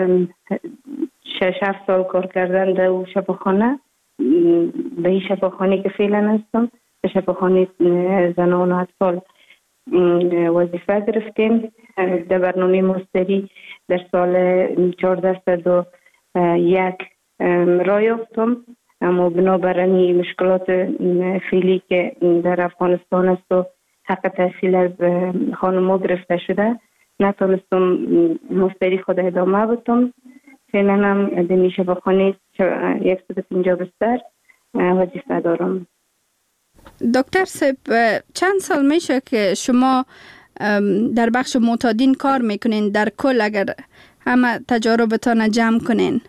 شش هفت سال کار کردن در شفاخانه، به این شفاخانه که فعلا هستم، به شفاخانه زنان و اطفال وظیفه گرفتیم. در برنامه ماستری در سال چهارده صد و یک راه یافتم، اما بنابراین مشکلات فعلی که در افغانستان است و حق تحصیل از خانم‌ها گرفته شده، نتونستم ماستری خود ادامه بدم. فعلا هم در شفاخانه صد و پنجاه بستر وظیفه دارم. دکتر صاحب، چند سال میشه که شما در بخش معتادین کار میکنین؟ در کل اگر همه تجاربتان جمع کنین.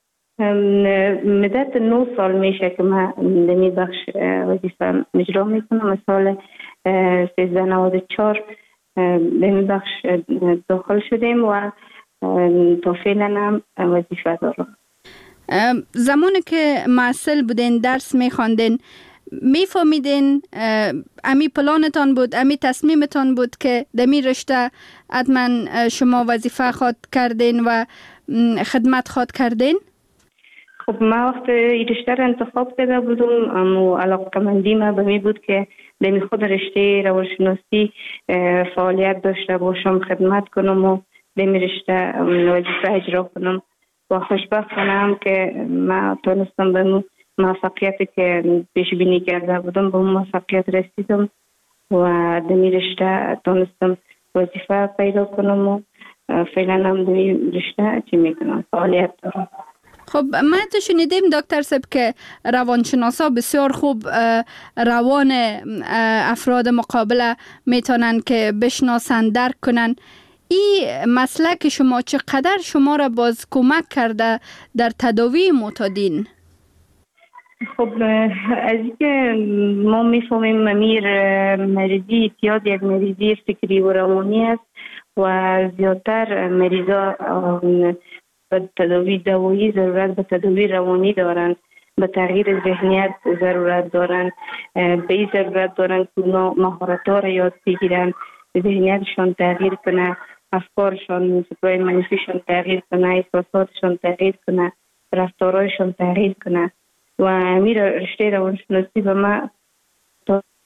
مدت نه سال میشه که من در این بخش وظیفه اجرا میکنم. از سال سیزده نود و چهار به این بخش داخل شدیم و تا فعلا هم وظیفه دارم. زمانی که معسل بودین، درس میخواندین، میفهمیدین امی پلانتان بود، امی تصمیمتان بود که دمی رشته حتما شما وظیفه خواد کردین و خدمت خواد کردین؟ خب من وقت این رشته را انتخاب کرده بودم، اما علاقه‌مندی من به می بود که دمی خود رشته روانشناسی فعالیت داشته باشم، خدمت کنم و دمی رشته وظیفه اجرا کنم و خوشبختانم که من تونستم به موفقیتی که پیش بینی کرده بودم به موفقیت رسیدم و دمی رشته تونستم وظیفه پیدا کنم و فعلا هم دمی رشته چی میکنم، فعالیت دارم. خب ما تو شنیدیم دکتر صاحب که روانشناسا بسیار خوب روان افراد مقابله میتونن که بشناسن، درک کنن. این مسلک شما چقدر شما را باز کمک کرده در تداوی معتادین؟ خب از اینکه ما میفهمیم امیر مریضی اعتیاد یک مریضی فکری و روانی است و زیادتر مریضا به تداوی دوایی ضرورت به تداوی روانی دارند، به تغییر ذهنیت ضرورت دارند، به این ضرورت دارند که مهارت‌ها را یاد بگیرند، ذهنیتشان تغییر کنه، افکارشان فکرای منفیشان تغییر کنه، احساساتشان تغییر کنه، رفتارهایشان تغییر کنه و امیر رشته روانشناسی به ما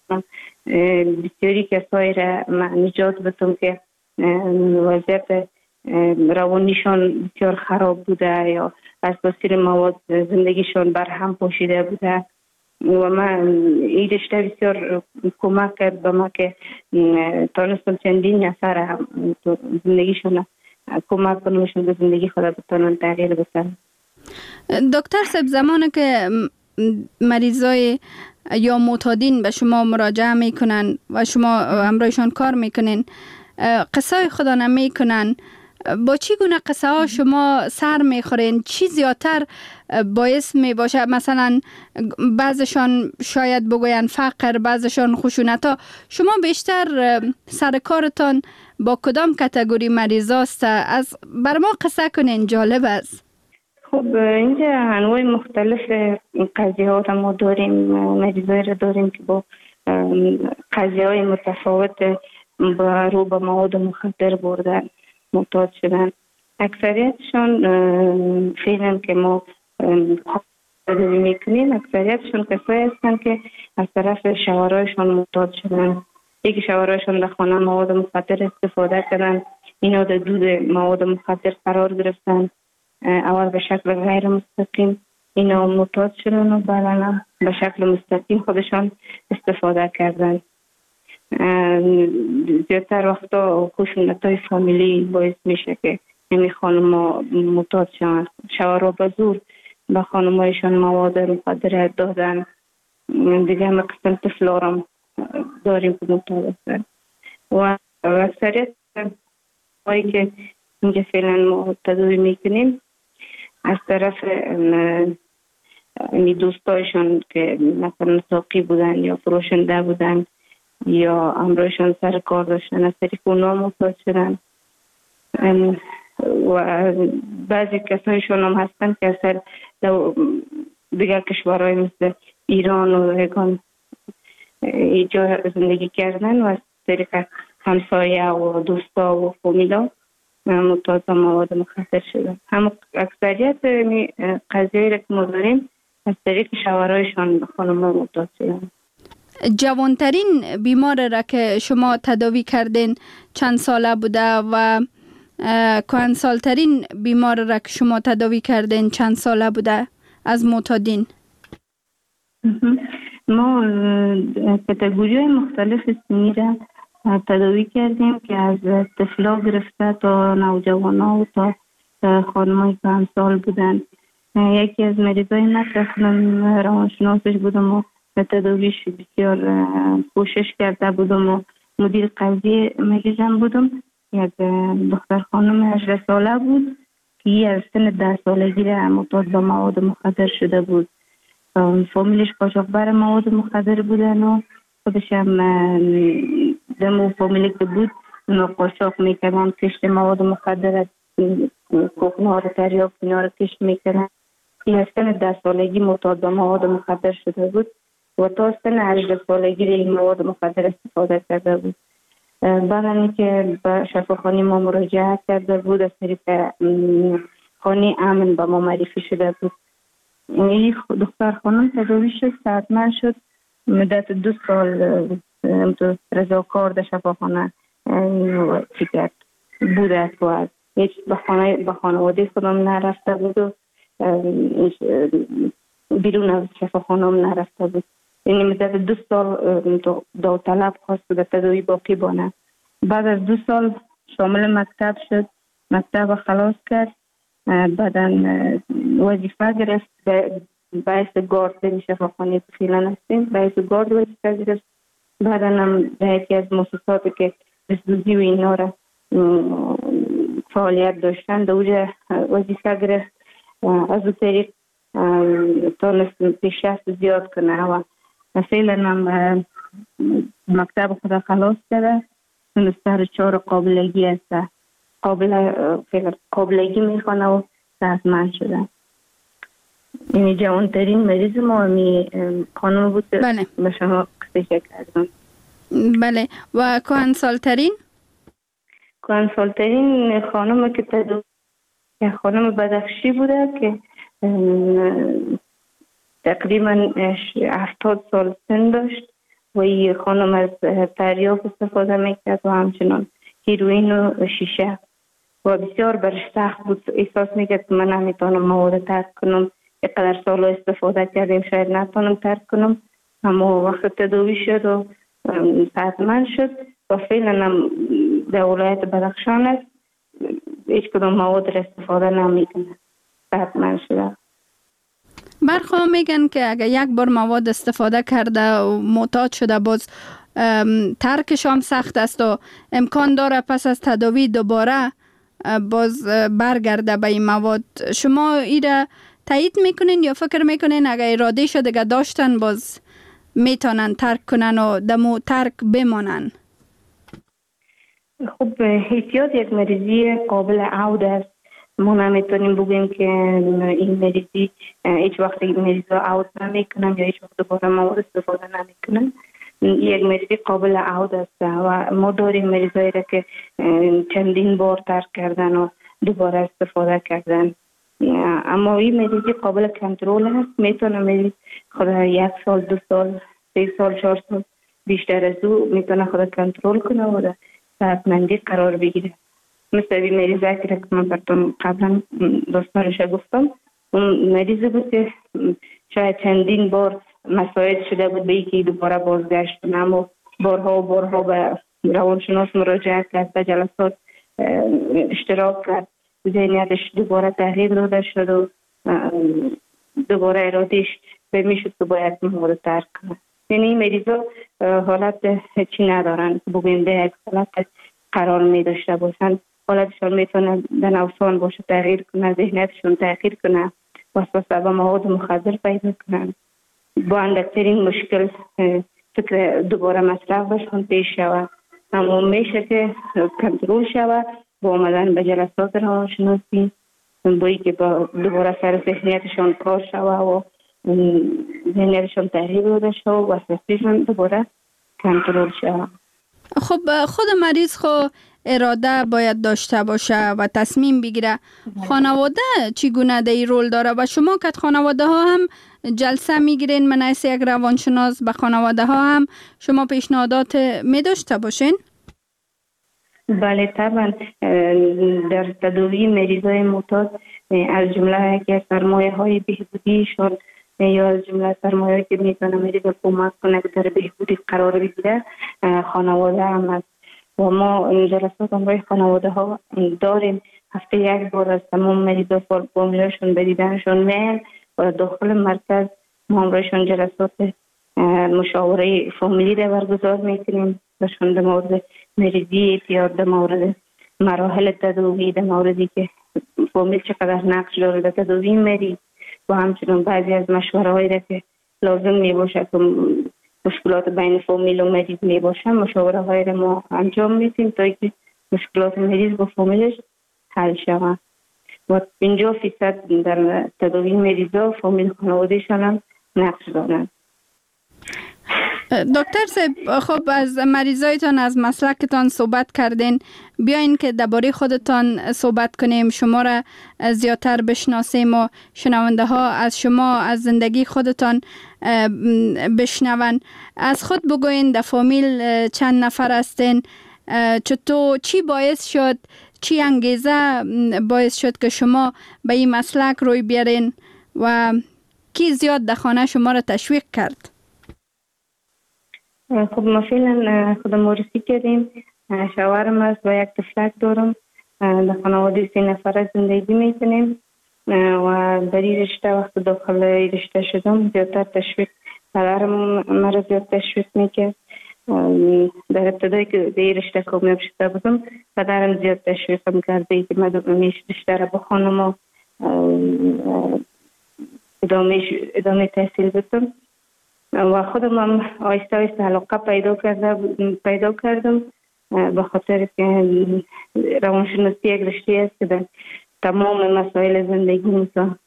بسیاری کسایی را نجات بدم که وضعیت روانیشان بسیار خراب بوده یا از تاثیر مواد زندگیشان بر هم پاشیده بوده و من این رشته بسیار کمک کرد به ما که تانستم چندین نفر زندگیشان کمک کنمشون به زندگی خود بتانن تغییر بدن. دکتر صاحب، زمانی که مریضای یا معتادین به شما مراجعه میکنن و شما همراهشان کار میکنین، قصه خدا نمیکنن، با چی گونه قصه ها شما سر میخورین؟ چی زیادتر باعث می باشه؟ مثلا بعضشان شاید بگوین فقر، بعضشان خشونت ها. شما بیشتر سر کارتان با کدام کتگوری مریض است؟ از بر ما قصه کنین، جالب است. خب اینجا انواع مختلف قضیه ها ما داریم، مریضایی را داریم که با قضیه های متفاوت با رو به مواد مخدر بردن معتاد شدن. اکثریتشون فعلا که ما تداوی میکنیم اکثریتشون کسایی هستن که از طرف شوهرایشون معتاد شدن. یکی شوهرایشون در خانه مواد مخدر استفاده کردن، اینا در دود مواد مخدر قرار گرفتن، اول به شکل غیر مستقیم اینا معتاد شدن و بعدا به شکل مستقیم خودشان استفاده کردن. زیادتر وقتا خشونت‌های فامیلی باعث میشه که این خانم‌ها معتاد شوند. شوهرها به زور به خانم‌هایشان مواد مخدر دادن. دیگه همه قسم طفلا را داریم که معتاد هستن و اکثریت هایی که اینجا فعلا ما تداوی میکنیم از طرف می دوستایشان که مثلا ساقی بودن یا فروشنده بودن یا همراهشان سر کار داشتن، از طریق اونا معتاد شدن. و بعضی کسایشون هم هستن که اصلا دیگر کشورهای مثل ایران و هگان اینجا زندگی کردن و از طریق همسایه و دوستا و فامیلا معتاد مواد مخدر شدن. هم اکثریت قضیه را که ما داریم از طریق شوهرایشان به خانم‌ها معتاد شدن. جوانترین بیمار را که شما تداوی کردین چند ساله بوده و کهنسالترین بیمار را که شما تداوی کردین چند ساله بوده از معتادین؟ ما کاتگوری های مختلف سنی را تداوی کردیم که از طفلا گرفته تا نوجوانا و تا خانم‌های کهنسال بودن. یکی از مریضای من اصلا روانشناسش بودم و تداویش بسیار کوشش کرده بودم و مدیر قضیه مریضم بودم. یک دختر خانم هجده ساله بود که از سن ده سالگی را معتاد به مواد مخدر شده بود. فامیلش قاچاقبر مواد مخدر بودن و خودش هم دمو فامیلی که بود اونا قاچاق میکردن، کشت مواد مخدر از کوکنار تریاک اینا رو کشت میکردن. این از سن ده سالگی معتاد به مواد مخدر شده بود و تا سن هجده سالگی این مواد مخدر استفاده کرده بود. بعد که به شفاخانه ما مراجعه کرده بود از طریق خانه امن به ما معرفی شده بود. این دختر خانم تداوی شد، صحتمند شد، مدت دو سال رضاکار در شفاخانه چیکرد بوده و هیچ به خانه به خانواده خودم نرفته بود و بیرون از شفاخانه هم نرفته بود. یعنی مدت دو سال داوطلب خواست به تداوی باقی بانه. بعد از دو سال شامل مکتب شد، مکتب خلاص کرد، بعدا وظیفه گرفت به باعث گارد در شفاخانه فعلا هستیم، باعث گارد وظیفه گرفت. بعدا هم به یکی از مؤسساتی که بسدوزی و اینا را فعالیت داشتن در اونجا وظیفه گرفت. از اون طریق تانست پیشرفت زیاد کنه و فعلا هم مکتب خدا خلاص کرده، تونسته چهار قابلگی هست، قابل قابلگی میخوانه و صحتمند شده. این جوانترین مریض ما همی خانم بود. بله. به شما قصه کردم. بله. و کهنسالترین؟ کهنسالترین خانم که تدو خانم بدخشی بوده که تقریبا هفتاد سال سن داشت و این خانم از تریاک استفاده میکرد و همچنان هیروئین و شیشه و بسیار برش سخت بود. احساس میکرد که من نمیتونم مواد ترک کنم. اینقدر سال استفاده کردیم شاید نتونم ترک کنم، اما وقت تداوی شد و صحتمند شد و فعلا هم در ولایت بدخشان است هیچ کدام مواد را استفاده نمیکنه، صحتمند شده. برخواه میگن که اگر یک بار مواد استفاده کرده و معتاد شده باز ترکش هم سخت است و امکان داره پس از تداوی دوباره باز برگرده به این مواد. شما ایره تایید میکنین یا فکر میکنین اگر اراده شده که داشتن باز میتونن ترک کنن و دمو ترک بمانن؟ خب احتیاط یک مریضی قابل عود است. ما نمیتونیم بگیم که این مریضی هیچ وقت این مریض را عود نمیکنن یا هیچ وقت دوباره مواد استفاده نمیکنن. یک مریضی قابل عود است و ما داریم مریضایی را که چندین بار ترک کردن و دوباره استفاده کردن، اما این مریضی قابل کنترل است. میتونه مریض خود یک سال، دو سال، سه سال، چهار سال بیشتر از او میتونه خود کنترل کنه و در صحتمندی قرار بگیره. مثل این مریضی که من براتون قبلا داستانش گفتم، اون مریضی بود که شاید چندین بار مساعد شده بود به اینکه دوباره بازگشت کنه، اما بارها و بارها به روانشناس مراجعه کرد، به جلسات اشتراک کرد، ذهنیتش دوباره تغییر داده شد و دوباره ارادهش به میشد که باید مواد ترک کنه. یعنی این مریضا حالت چی ندارن که بگویم به یک حالت قرار می داشته باشن. حالتشان میتونه در نوسان باشه، تغییر کنه، ذهنیتشون تغییر کنه، وسوسه به مواد مخدر پیدا کنن. با اندکترین مشکل فکر دوباره مصرف بشون پیش شود، اما میشه که کنترل شود با آمدن به جلسات روانشناسی، بایی که با دوباره سر ذهنیتشان کار شود و ذهنیتشان تغییر داده شود و وسوسه‌شان دوباره کنترل شود. خب خود مریض خو اراده باید داشته باشه و تصمیم بگیره. خانواده چگونه در این رول داره و شما که خانواده ها هم جلسه میگیرین من از یک روانشناس به خانواده ها هم شما پیشنهادات می داشته باشین؟ بله طبعا. در تداوی مریضای معتاد از جمله یکی از سرمایه های بهبودیشان یا از جمله سرمایه که میتونه مریض کمک کنه که در بهبودی قرار بگیره خانواده هم است و ما جلسات امروی خانواده ها داریم. هفته یک بار از تمام مریضا فامیلاشون به دیدنشون میل و داخل مرکز ما امرویشون جلسات مشاوره فامیلی را برگزار میکنیم بهشون در مورد مریضی اعتیاد، در مورد مراحل تداوی، در موردی که فامیل چقدر نقش داره در تداوی مریض و همچنین بعضی از مشوره هایی را که لازم می باشه که مشکلات بین فامیل و مریض می باشه مشاوره هایی را ما انجام میدیم تا اینکه مشکلات مریض با فامیلش حل شود و پنجاه فیصد در تداوی مریضا فامیل خانوادهشان هم نقش دارند. دکتر صاحب خب از مریضایتان از مسلکتان صحبت کردین، بیاین که درباره خودتان صحبت کنیم، شما را زیادتر بشناسیم و شنونده ها از شما از زندگی خودتان بشنون. از خود بگوین در فامیل چند نفر هستین؟ چطور چی باعث شد، چی انگیزه باعث شد که شما به این مسلک روی بیارین و کی زیاد در خانه شما را تشویق کرد؟ خب ما فعلا خودم ورسی کردیم، شوهرم است و یک طفلک دارم، در خانواده سه نفره زندگی میکنیم و در این رشته وقت داخل این رشته شدم زیادتر تشویق پدرم مرا زیاد تشویق میکرد. در ابتدایی که در این رشته کامیاب شده بودم پدرم زیاد تشویقم کرده که من دومیش رشته را بخوانم و ادامه تحصیل بدم و خودم هم آیسته آیسته علاقه پیدا کردم پیدا کردم به خاطر که روانشناسی یک رشته است که در تمام مسائل زندگی میتونه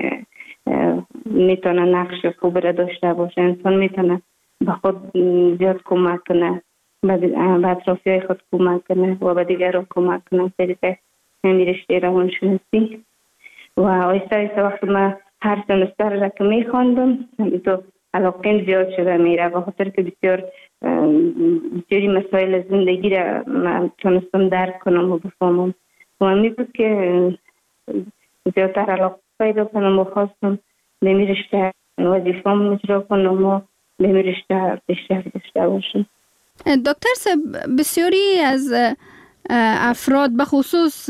میتونه نقش خوب را داشته باشه. انسان میتونه به خود زیاد کمک کنه، به اطرافی های خود کمک کنه و به دیگران کمک کنه. طریقه همین رشته روانشناسی و آیسته آیسته وقتی من هر سمستر را که میخواندم تو علاقه زیاد شده میره و خاطر که بسیار بسیاری مسائل زندگی را من تونستم درک کنم و بفهمم و همین بود که زیادتر علاقه پیدا کنم و خواستم به می رشته وظیفه‌ام اجرا کنم و به می رشته پیشرفت داشته باشم. دکتر صاحب، بسیاری از افراد به خصوص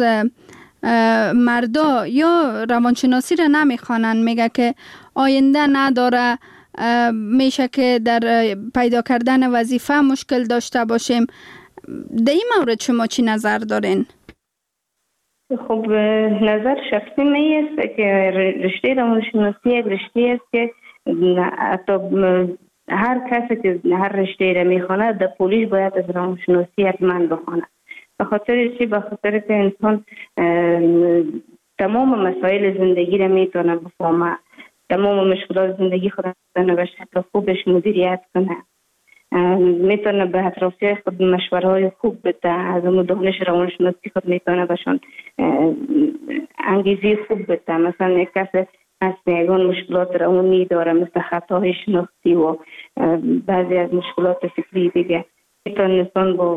مردا یا روانشناسی را نمیخوانند، میگه که آینده نداره، میشه که در پیدا کردن وظیفه مشکل داشته باشیم. در این مورد شما چی نظر دارین؟ خب نظر شخصی می است که رشته روانشناسی یک رشته است که حتی هر کسی که هر رشته را میخواند در پولیش باید از روانشناسی حتما بخواند. به خاطر چی؟ به خاطر که انسان تمام مسائل زندگی را میتونه بفهمه، تمام مشکلات زندگی خود میتونه به شکل خوبش مدیریت کنه، میتونه به اطرافیان خود مشوره‌های خوب بده، از اون دانش روانشناسی خود میتونه بهشون انگیزه خوب بده. مثلا یک کس از یگان مشکلات روانی داره مثل خطاهای شناختی و بعضی از مشکلات فکری دیگه، میتونه انسان با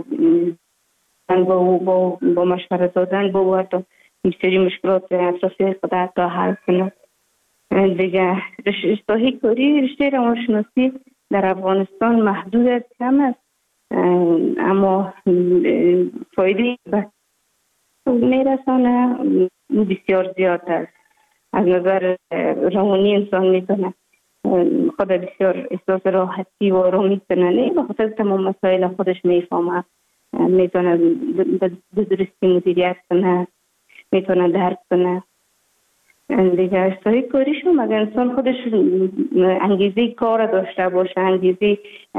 با با, با مشورت دادن با حتی بسیاری مشکلات اطرافی خود حتی حل کنه. دیگه رشته کاری رشته روانشناسی در افغانستان محدود است، کم است، اما فایده به میرسانه بسیار زیاد است. از نظر روانی انسان میتونه خود بسیار احساس راحتی و آرامی کنه، نه به خاطر تمام مسائل خودش میفهمه، میتونه به درستی مدیریت کنه، میتونه درک کنه. دیگه اشتهای کاریشون اگر انسان خودش انگیزه کار داشته باشه، انگیزه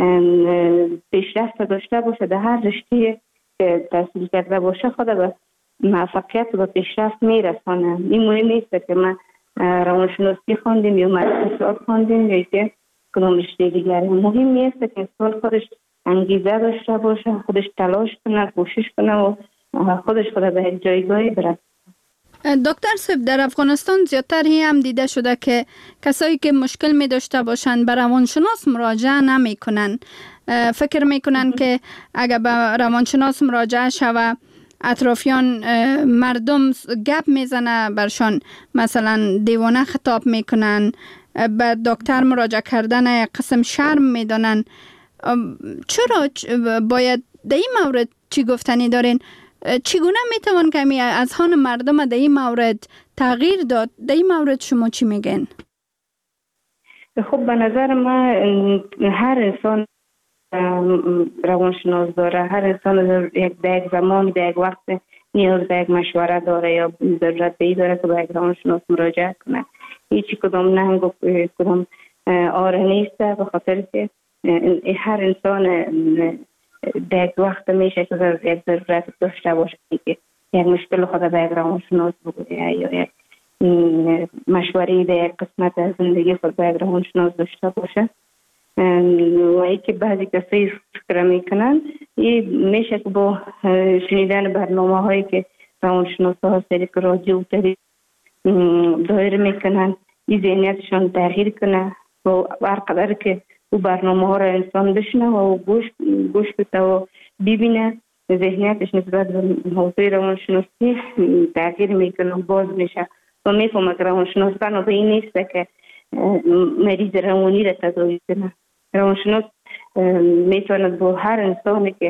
پیشرفت داشته باشه در هر رشته که تحصیل کرده باشه، خود به موفقیت و پیشرفت میرسانه. این مهم نیست که من روانشناسی خواندیم یا اقتصاد خواندیم یا که کدام رشته دیگری. مهم نیست که انسان خودش انگیزه داشته باشه، خودش تلاش کنه، کوشش کنه و خودش خود به یک جایگاهی برسه. دکتر صاحب، در افغانستان زیادتر هم دیده شده که کسایی که مشکل می داشته باشند به روانشناس مراجعه نمی کنن. فکر می کنن که اگر به روانشناس مراجعه شوه اطرافیان مردم گپ میزنه برشان، مثلا دیوانه خطاب میکنن، به دکتر مراجعه کردن یک قسم شرم میدانن. چرا باید در این مورد چی گفتنی دارین؟ چگونه میتوان کمی اذهان مردم در این مورد تغییر داد؟ در این مورد شما چی میگن؟ خب به نظر من هر انسان روانشناس داره، هر انسان در یک زمان در یک وقت نیاز به یک مشوره داره یا ضرورت به داره که به یک روانشناس مراجعه کنه. هیچ کدام ننگ و کدام آره نیست، به خاطر که هر انسان در یک وقت میشه که یک ضرورت داشته باشه که یک مشکل خود به یک روانشناس بگویه یا یک مشوره در یک قسمت از زندگی خود به یک روانشناس داشته باشه. و ای که بعضی کسی فکر میکنن این میشه که با شنیدن برنامه هایی که روانشناس ها سریع رادیو تری دایر میکنن این ذهنیتشان تغییر کنه و هر قدر که او برنامه ها را انسان بشنه و گوش گوش بده و ببینه، ذهنیتش نسبت به حوزه روانشناسی تغییر میکنه و باز میشه و میفهمه که روانشناس تنها این نیست که مریض روانی را تداوی کنه. روانشناس میتواند با هر انسانی که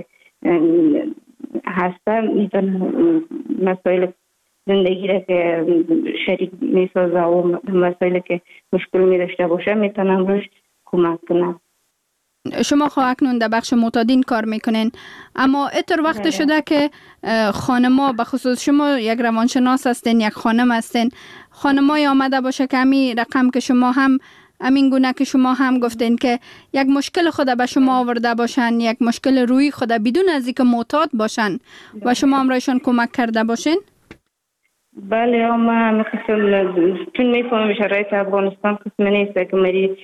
هسته میتونه مسائل زندگی را که شریک میسازه و مسائلی که مشکل می داشته باشه میتونم روش کمک کنه. شما خواهد اکنون در بخش معتادین کار میکنین، اما اتر وقت شده که خانما، به خصوص شما یک روانشناس هستین، یک خانم هستین، خانمای آمده باشه که همین رقم که شما هم همین گونه که شما هم گفتین که یک مشکل خود به شما آورده باشن، یک مشکل روی خود بدون از اینکه معتاد باشن و شما امرایشان کمک کرده باشین؟ بله، اما مثلا چون میفهمم شرایط افغانستان قسم نیست که مری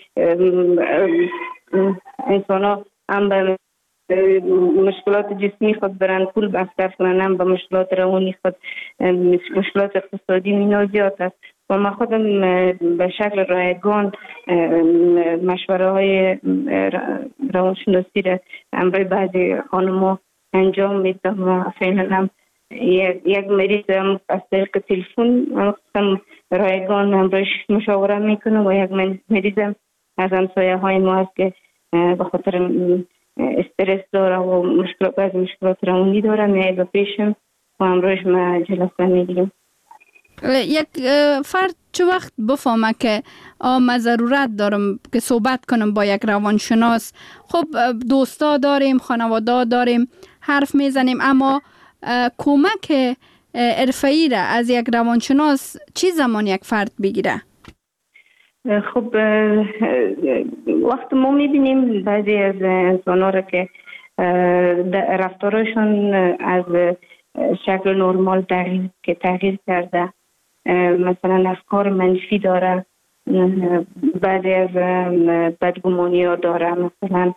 انسان ها هم به مشکلات جسمی خود برن پول مصرف کنن، هم به مشکلات روانی خود، مشکلات اقتصادی مینا زیاد است و من خودم به شکل رایگان مشوره های روانشناسی را امروی بعضی خانم‌ها انجام میدم و فعلا هم یک مریض از طریق تلفن هم رایگان امروی مشاوره میکنم و یک مریض از همسایه های ما هست که به خاطر استرس داره و مشکلات بعضی مشکلات روانی داره میای به پیشم و امرویش ما جلسه میگیریم. یک فرد چه وقت بفهمه که من ضرورت دارم که صحبت کنم با یک روانشناس؟ خب دوستا داریم، خانواده داریم، حرف میزنیم، اما کمک حرفه‌ای را از یک روانشناس چی زمان یک فرد بگیره؟ خب وقت ما میبینیم بعضی از انسان ها را که رفتارشون از شکل نرمال تغییر که تغییر کرده، مثلا افکار منفی داره، بعضی از بدگمانی ها داره، مثلا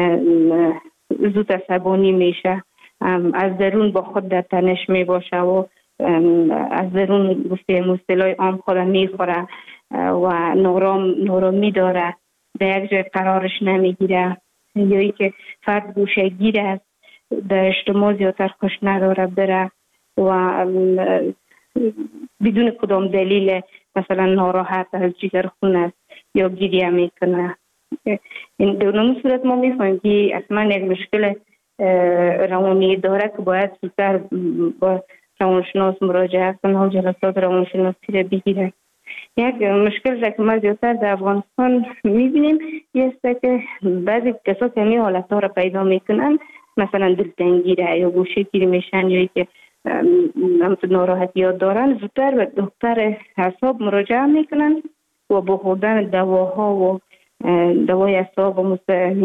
زود عصبانی میشه، از درون با خود در تنش می باشه و از درون گفته مصطلح عام خود میخوره و نورام نورامی داره، در یک جای قرارش نمیگیره، یا ای که فرد گوشه گیر است، در اجتماع زیادتر خوش نداره بره و بدون کدام دلیل مثلا ناراحت از جگر خون است یا گریه میکنه. این دونم صورت ما میفهمیم که اصلا یک مشکل روانی داره که باید زودتر با روانشناس مراجعه کنه و جلسات روانشناسی را بگیره. یک مشکل را که ما زیادتر در افغانستان میبینیم یه است که بعضی کسا که می حالت ها را پیدا میکنن، مثلا دلتنگی را یا گوشه گیری میشن یا که ناراحتی ها دارن، زودتر به دکتر اعصاب مراجعه میکنن و با خوردن دواها و دوای اعصاب و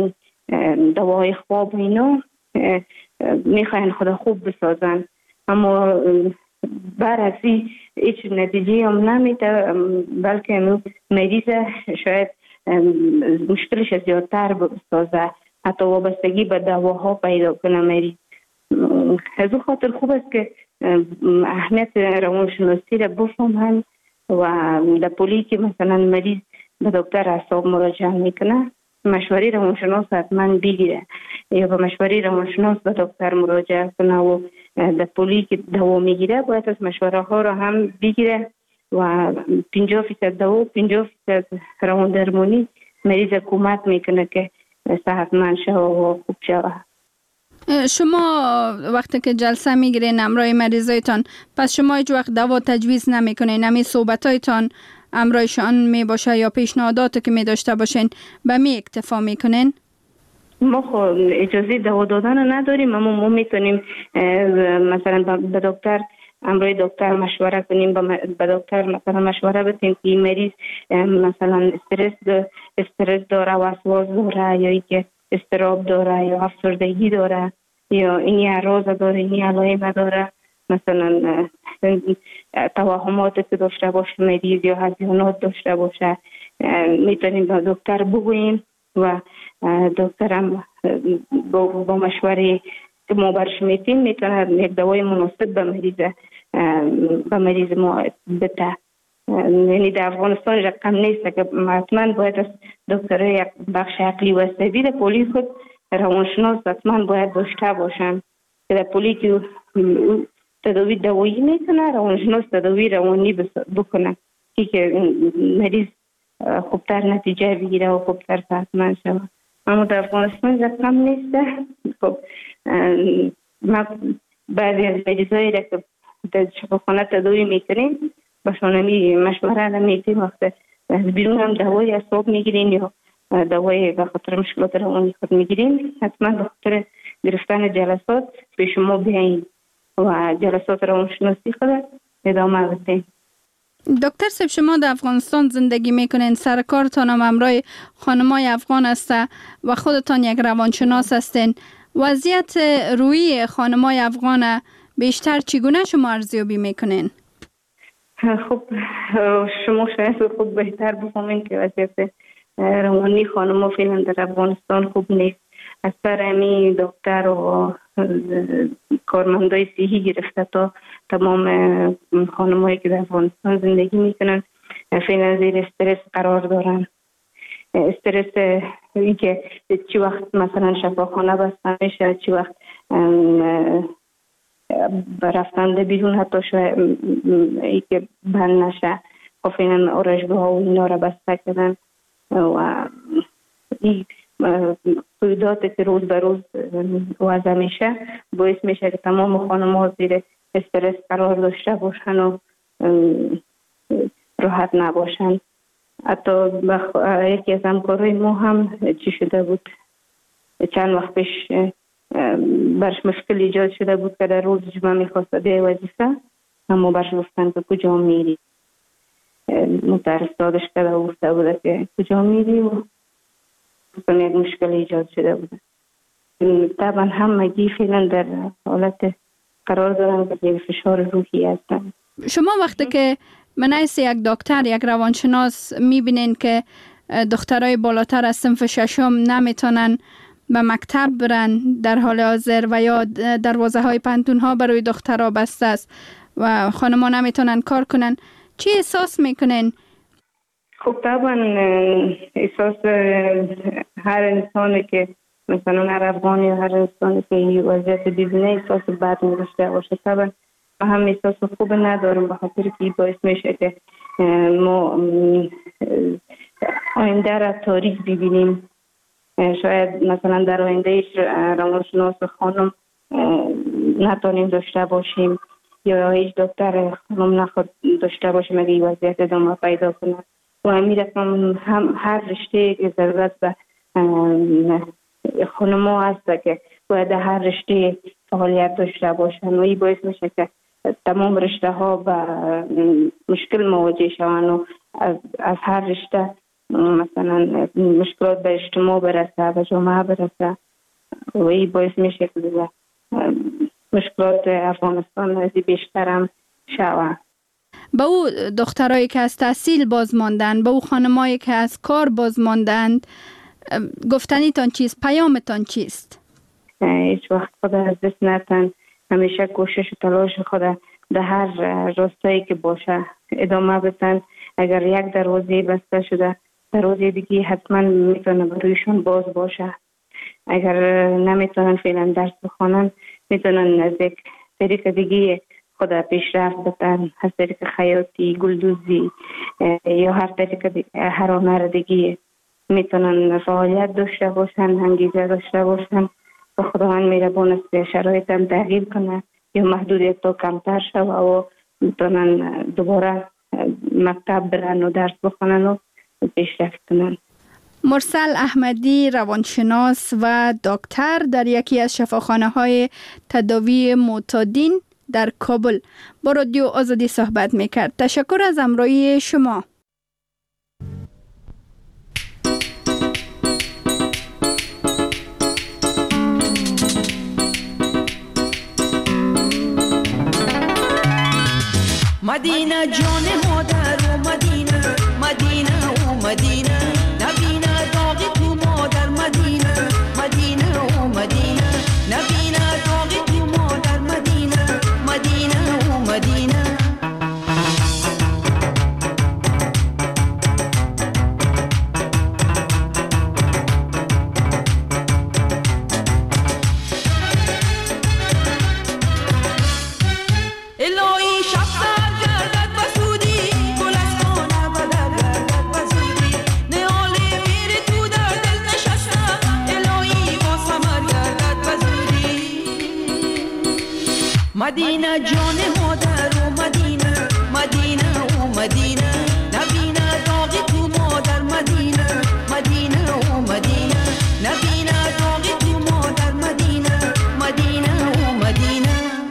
دوای خواب و اینا میخواین خدا خوب بسازن، اما برعکسی هیچ نتیجه هم نمیده، بلکه مریض شاید مشکلش زیادتر بسازه، حتی وابستگی به دواها پیدا کنه مریض. از او خاطر خوب است که اهمیت روانشناسی را بفهمن و در پولی که مثلا مریض به دکتر اعصاب مراجعه میکنه مشوره روانشناس حتما بگیره یا به مشوره روانشناس به دکتر مراجعه کنه و در پولی که دوا میگیره باید از مشوره ها را هم بگیره و پنجاه فیصد دوا و پنجاه فیصد روان درمانی مریض کمک میکنه که صحتمند شود و خوب شود. شما وقتی که جلسه میگیرین همراه مریضایتان، پس شما هیچ وقت دوا تجویز نمیکنین؟ همین صحبتایتان همراهشان می باشه یا پیشنهاداتی که می داشته باشین به می اکتفا میکنین؟ ما خب اجازه دوا دادن نداریم، اما ما میتونیم مثلا به دکتر همراه دکتر مشوره کنیم، به دکتر مثلا مشوره بدیم که این مریض مثلا استرس استرس داره، وسواس داره، یا اینکه اضطراب داره یا افسردگی داره یا این اعراض داره، این علائم داره، مثلا توهمات که داشته باشه مریض یا هزیانات داشته باشه، میتونیم به دکتر بگوییم و دکتر هم با مشوره که ما برش میتیم میتونه یک دوای مناسب به مریض به مریض ما بده. یعنی در افغانستان رقم نیست که حتما باید از دکتر یک بخش عقلی و عصبی در پولی خود روانشناس حتما باید داشته باشن که در پولی که تداوی دوایی میکنه روانشناس تداوی روانی بکنه که مریض خوبتر نتیجه بگیره و خوبتر صحتمند شود. اما در افغانستان رقم نیست. خب ما بعضی از مریضایی را که در شفاخانه تداوی میکنیم باشانمی مشوره نمیتیم، وقت از بیرون هم دوای اعصاب میگیرین یا دوای به خاطر مشکلات روانی خود میگیرین، حتما به خاطر گرفتن جلسات به شما بیاین و جلسات روانشناسی خود ادامه بدین. دکتر صاحب، شما در افغانستان زندگی میکنین، سر کارتان هم همراه خانمای افغان است و خودتان یک روانشناس هستین. وضعیت روحی خانمای افغان بیشتر چگونه شما ارزیابی میکنین؟ خب شما شاید خود بهتر بفهمین که وضعیت روانی خانم فعلا در افغانستان خوب نیست. اکثر امی دکتر و کارمندای صحی گرفته تا تمام خانمایی که در افغانستان زندگی میکنن فعلا زیر استرس قرار دارن. استرس اینکه چی وقت مثلا شفاخانه بسته میشه، چی وقت رفتن بیرون حتی شاید ای که بند نشه، خب فعلا آرایشگاه ها و اینا را بسته کردن و این قیودات که روز به روز وضع میشه باعث میشه که تمام خانم ها زیر استرس قرار داشته باشن و راحت نباشن. حتی بخ... یکی از همکارای ما هم چی شده بود، چند وقت پیش برش مشکل ایجاد شده بود که در روز جمعه میخواست به وظیفه، اما برش گفتن که کجا میری، مترسادش کرده و گفته بوده که کجا میری و گفتن یک مشکل ایجاد شده بوده. طبعا همگی فعلا در حالت قرار دارن که یک فشار روحی هستن. شما وقتی که منعیس یک دکتر، یک روانشناس میبینین که دخترای بالاتر از صنف ششم نمیتونن به مکتب برن در حال حاضر و یا دروازه های پانتون ها برای دخترها بسته است و خانما نمیتونن کار کنن، چی احساس میکنین؟ خب طبعا احساس هر انسانی که مثلا هر افغانی یا هر انسانی که این وضعیت ببینه احساس بد می‌داشته باشه. طبعا ما هم احساس خوب ندارم، به خاطر که باعث میشه که ما آینده را تاریک ببینیم. شاید مثلا در آینده روانشناس خانم نتونیم داشته باشیم یا هیچ دکتر خانم نخواد داشته باشیم اگه این وضعیت ادامه پیدا کنه. و همین رقم هم هر رشته که ضرورت به خانم ها هست که باید هر رشته فعالیت داشته باشن و این باعث میشه که تمام رشته ها به مشکل مواجه شوند و از, از هر رشته مثلا مشکلات به اجتماع برسه، به جامعه برسه و این باعث میشه که مشکلات افغانستان از بیشتر هم شود. به او دخترایی که از تحصیل باز ماندن، به او خانمایی که از کار باز ماندند، گفتنیتان چیست؟ پیامتان چیست؟ هیچ وقت خود از دست نتن، همیشه کوشش و تلاش خود در هر راستایی که باشه ادامه بدن. اگر یک دروازه بسته شده دروازه دیگه حتما میتونه برویشون باز باشه. اگر نمیتونن فعلا درس بخونن میتونن از یک طریق دیگه خود پیشرفت بدن، از طریق خیاطی، گلدوزی یا هر طریق هر هنر دیگه میتونن فعالیت داشته باشن، انگیزه داشته باشن و خداوند مهربان است شرایط هم تغییر کنه یا محدودیت تا کمتر شوه و میتونن دوباره مکتب برن و درس بخونن و پیشرفت کنن. مرسل احمدی، روانشناس و دکتر در یکی از شفاخانه های تداوی معتادین در کابل با رادیو آزادی صحبت میکرد. تشکر از همراهی شما. مدینه جان مادر و مدینه، مدینه و مدینه، نبینه داغی تو مادر مدینه، مدینه و مدینه، نبینه داغی تو مادر مدینه، مدینه و مدینه. الهی شب مدینه جان مادر و مدینه، مدینه و مدینه، نبینه داغی تو مادر مدینه، مدینه و مدینه، نبینه داغی تو مادر مدینه، مدینه و مدینه.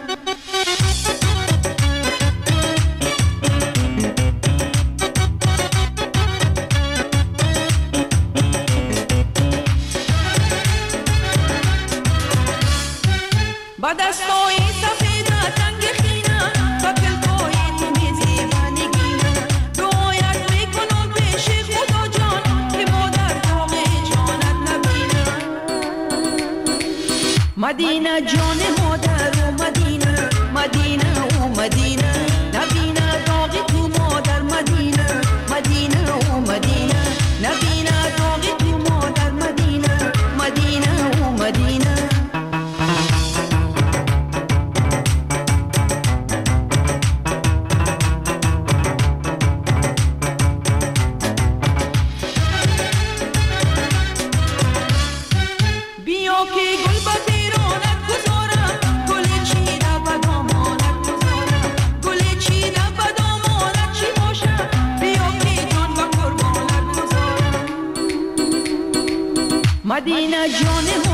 با دستای سفید تنگ خینه با کلکای تو میزیبانگینه رویت میکنم پیش خدا جان که مادر داغ جانت نبینه. مدینه جان مادر و مدینه، مدینه و مدینه، نبینه داغی تو مادر مدینه، مدینه او مدینه نبینه داغی تو مادر مدینه مدینه او مدینه بیا که گل به پیرانت گذارم گل چیده به دامانت گذارم گل چیده به دامانت چی باشم بیا که جان به قربانت گذارم مدینه جان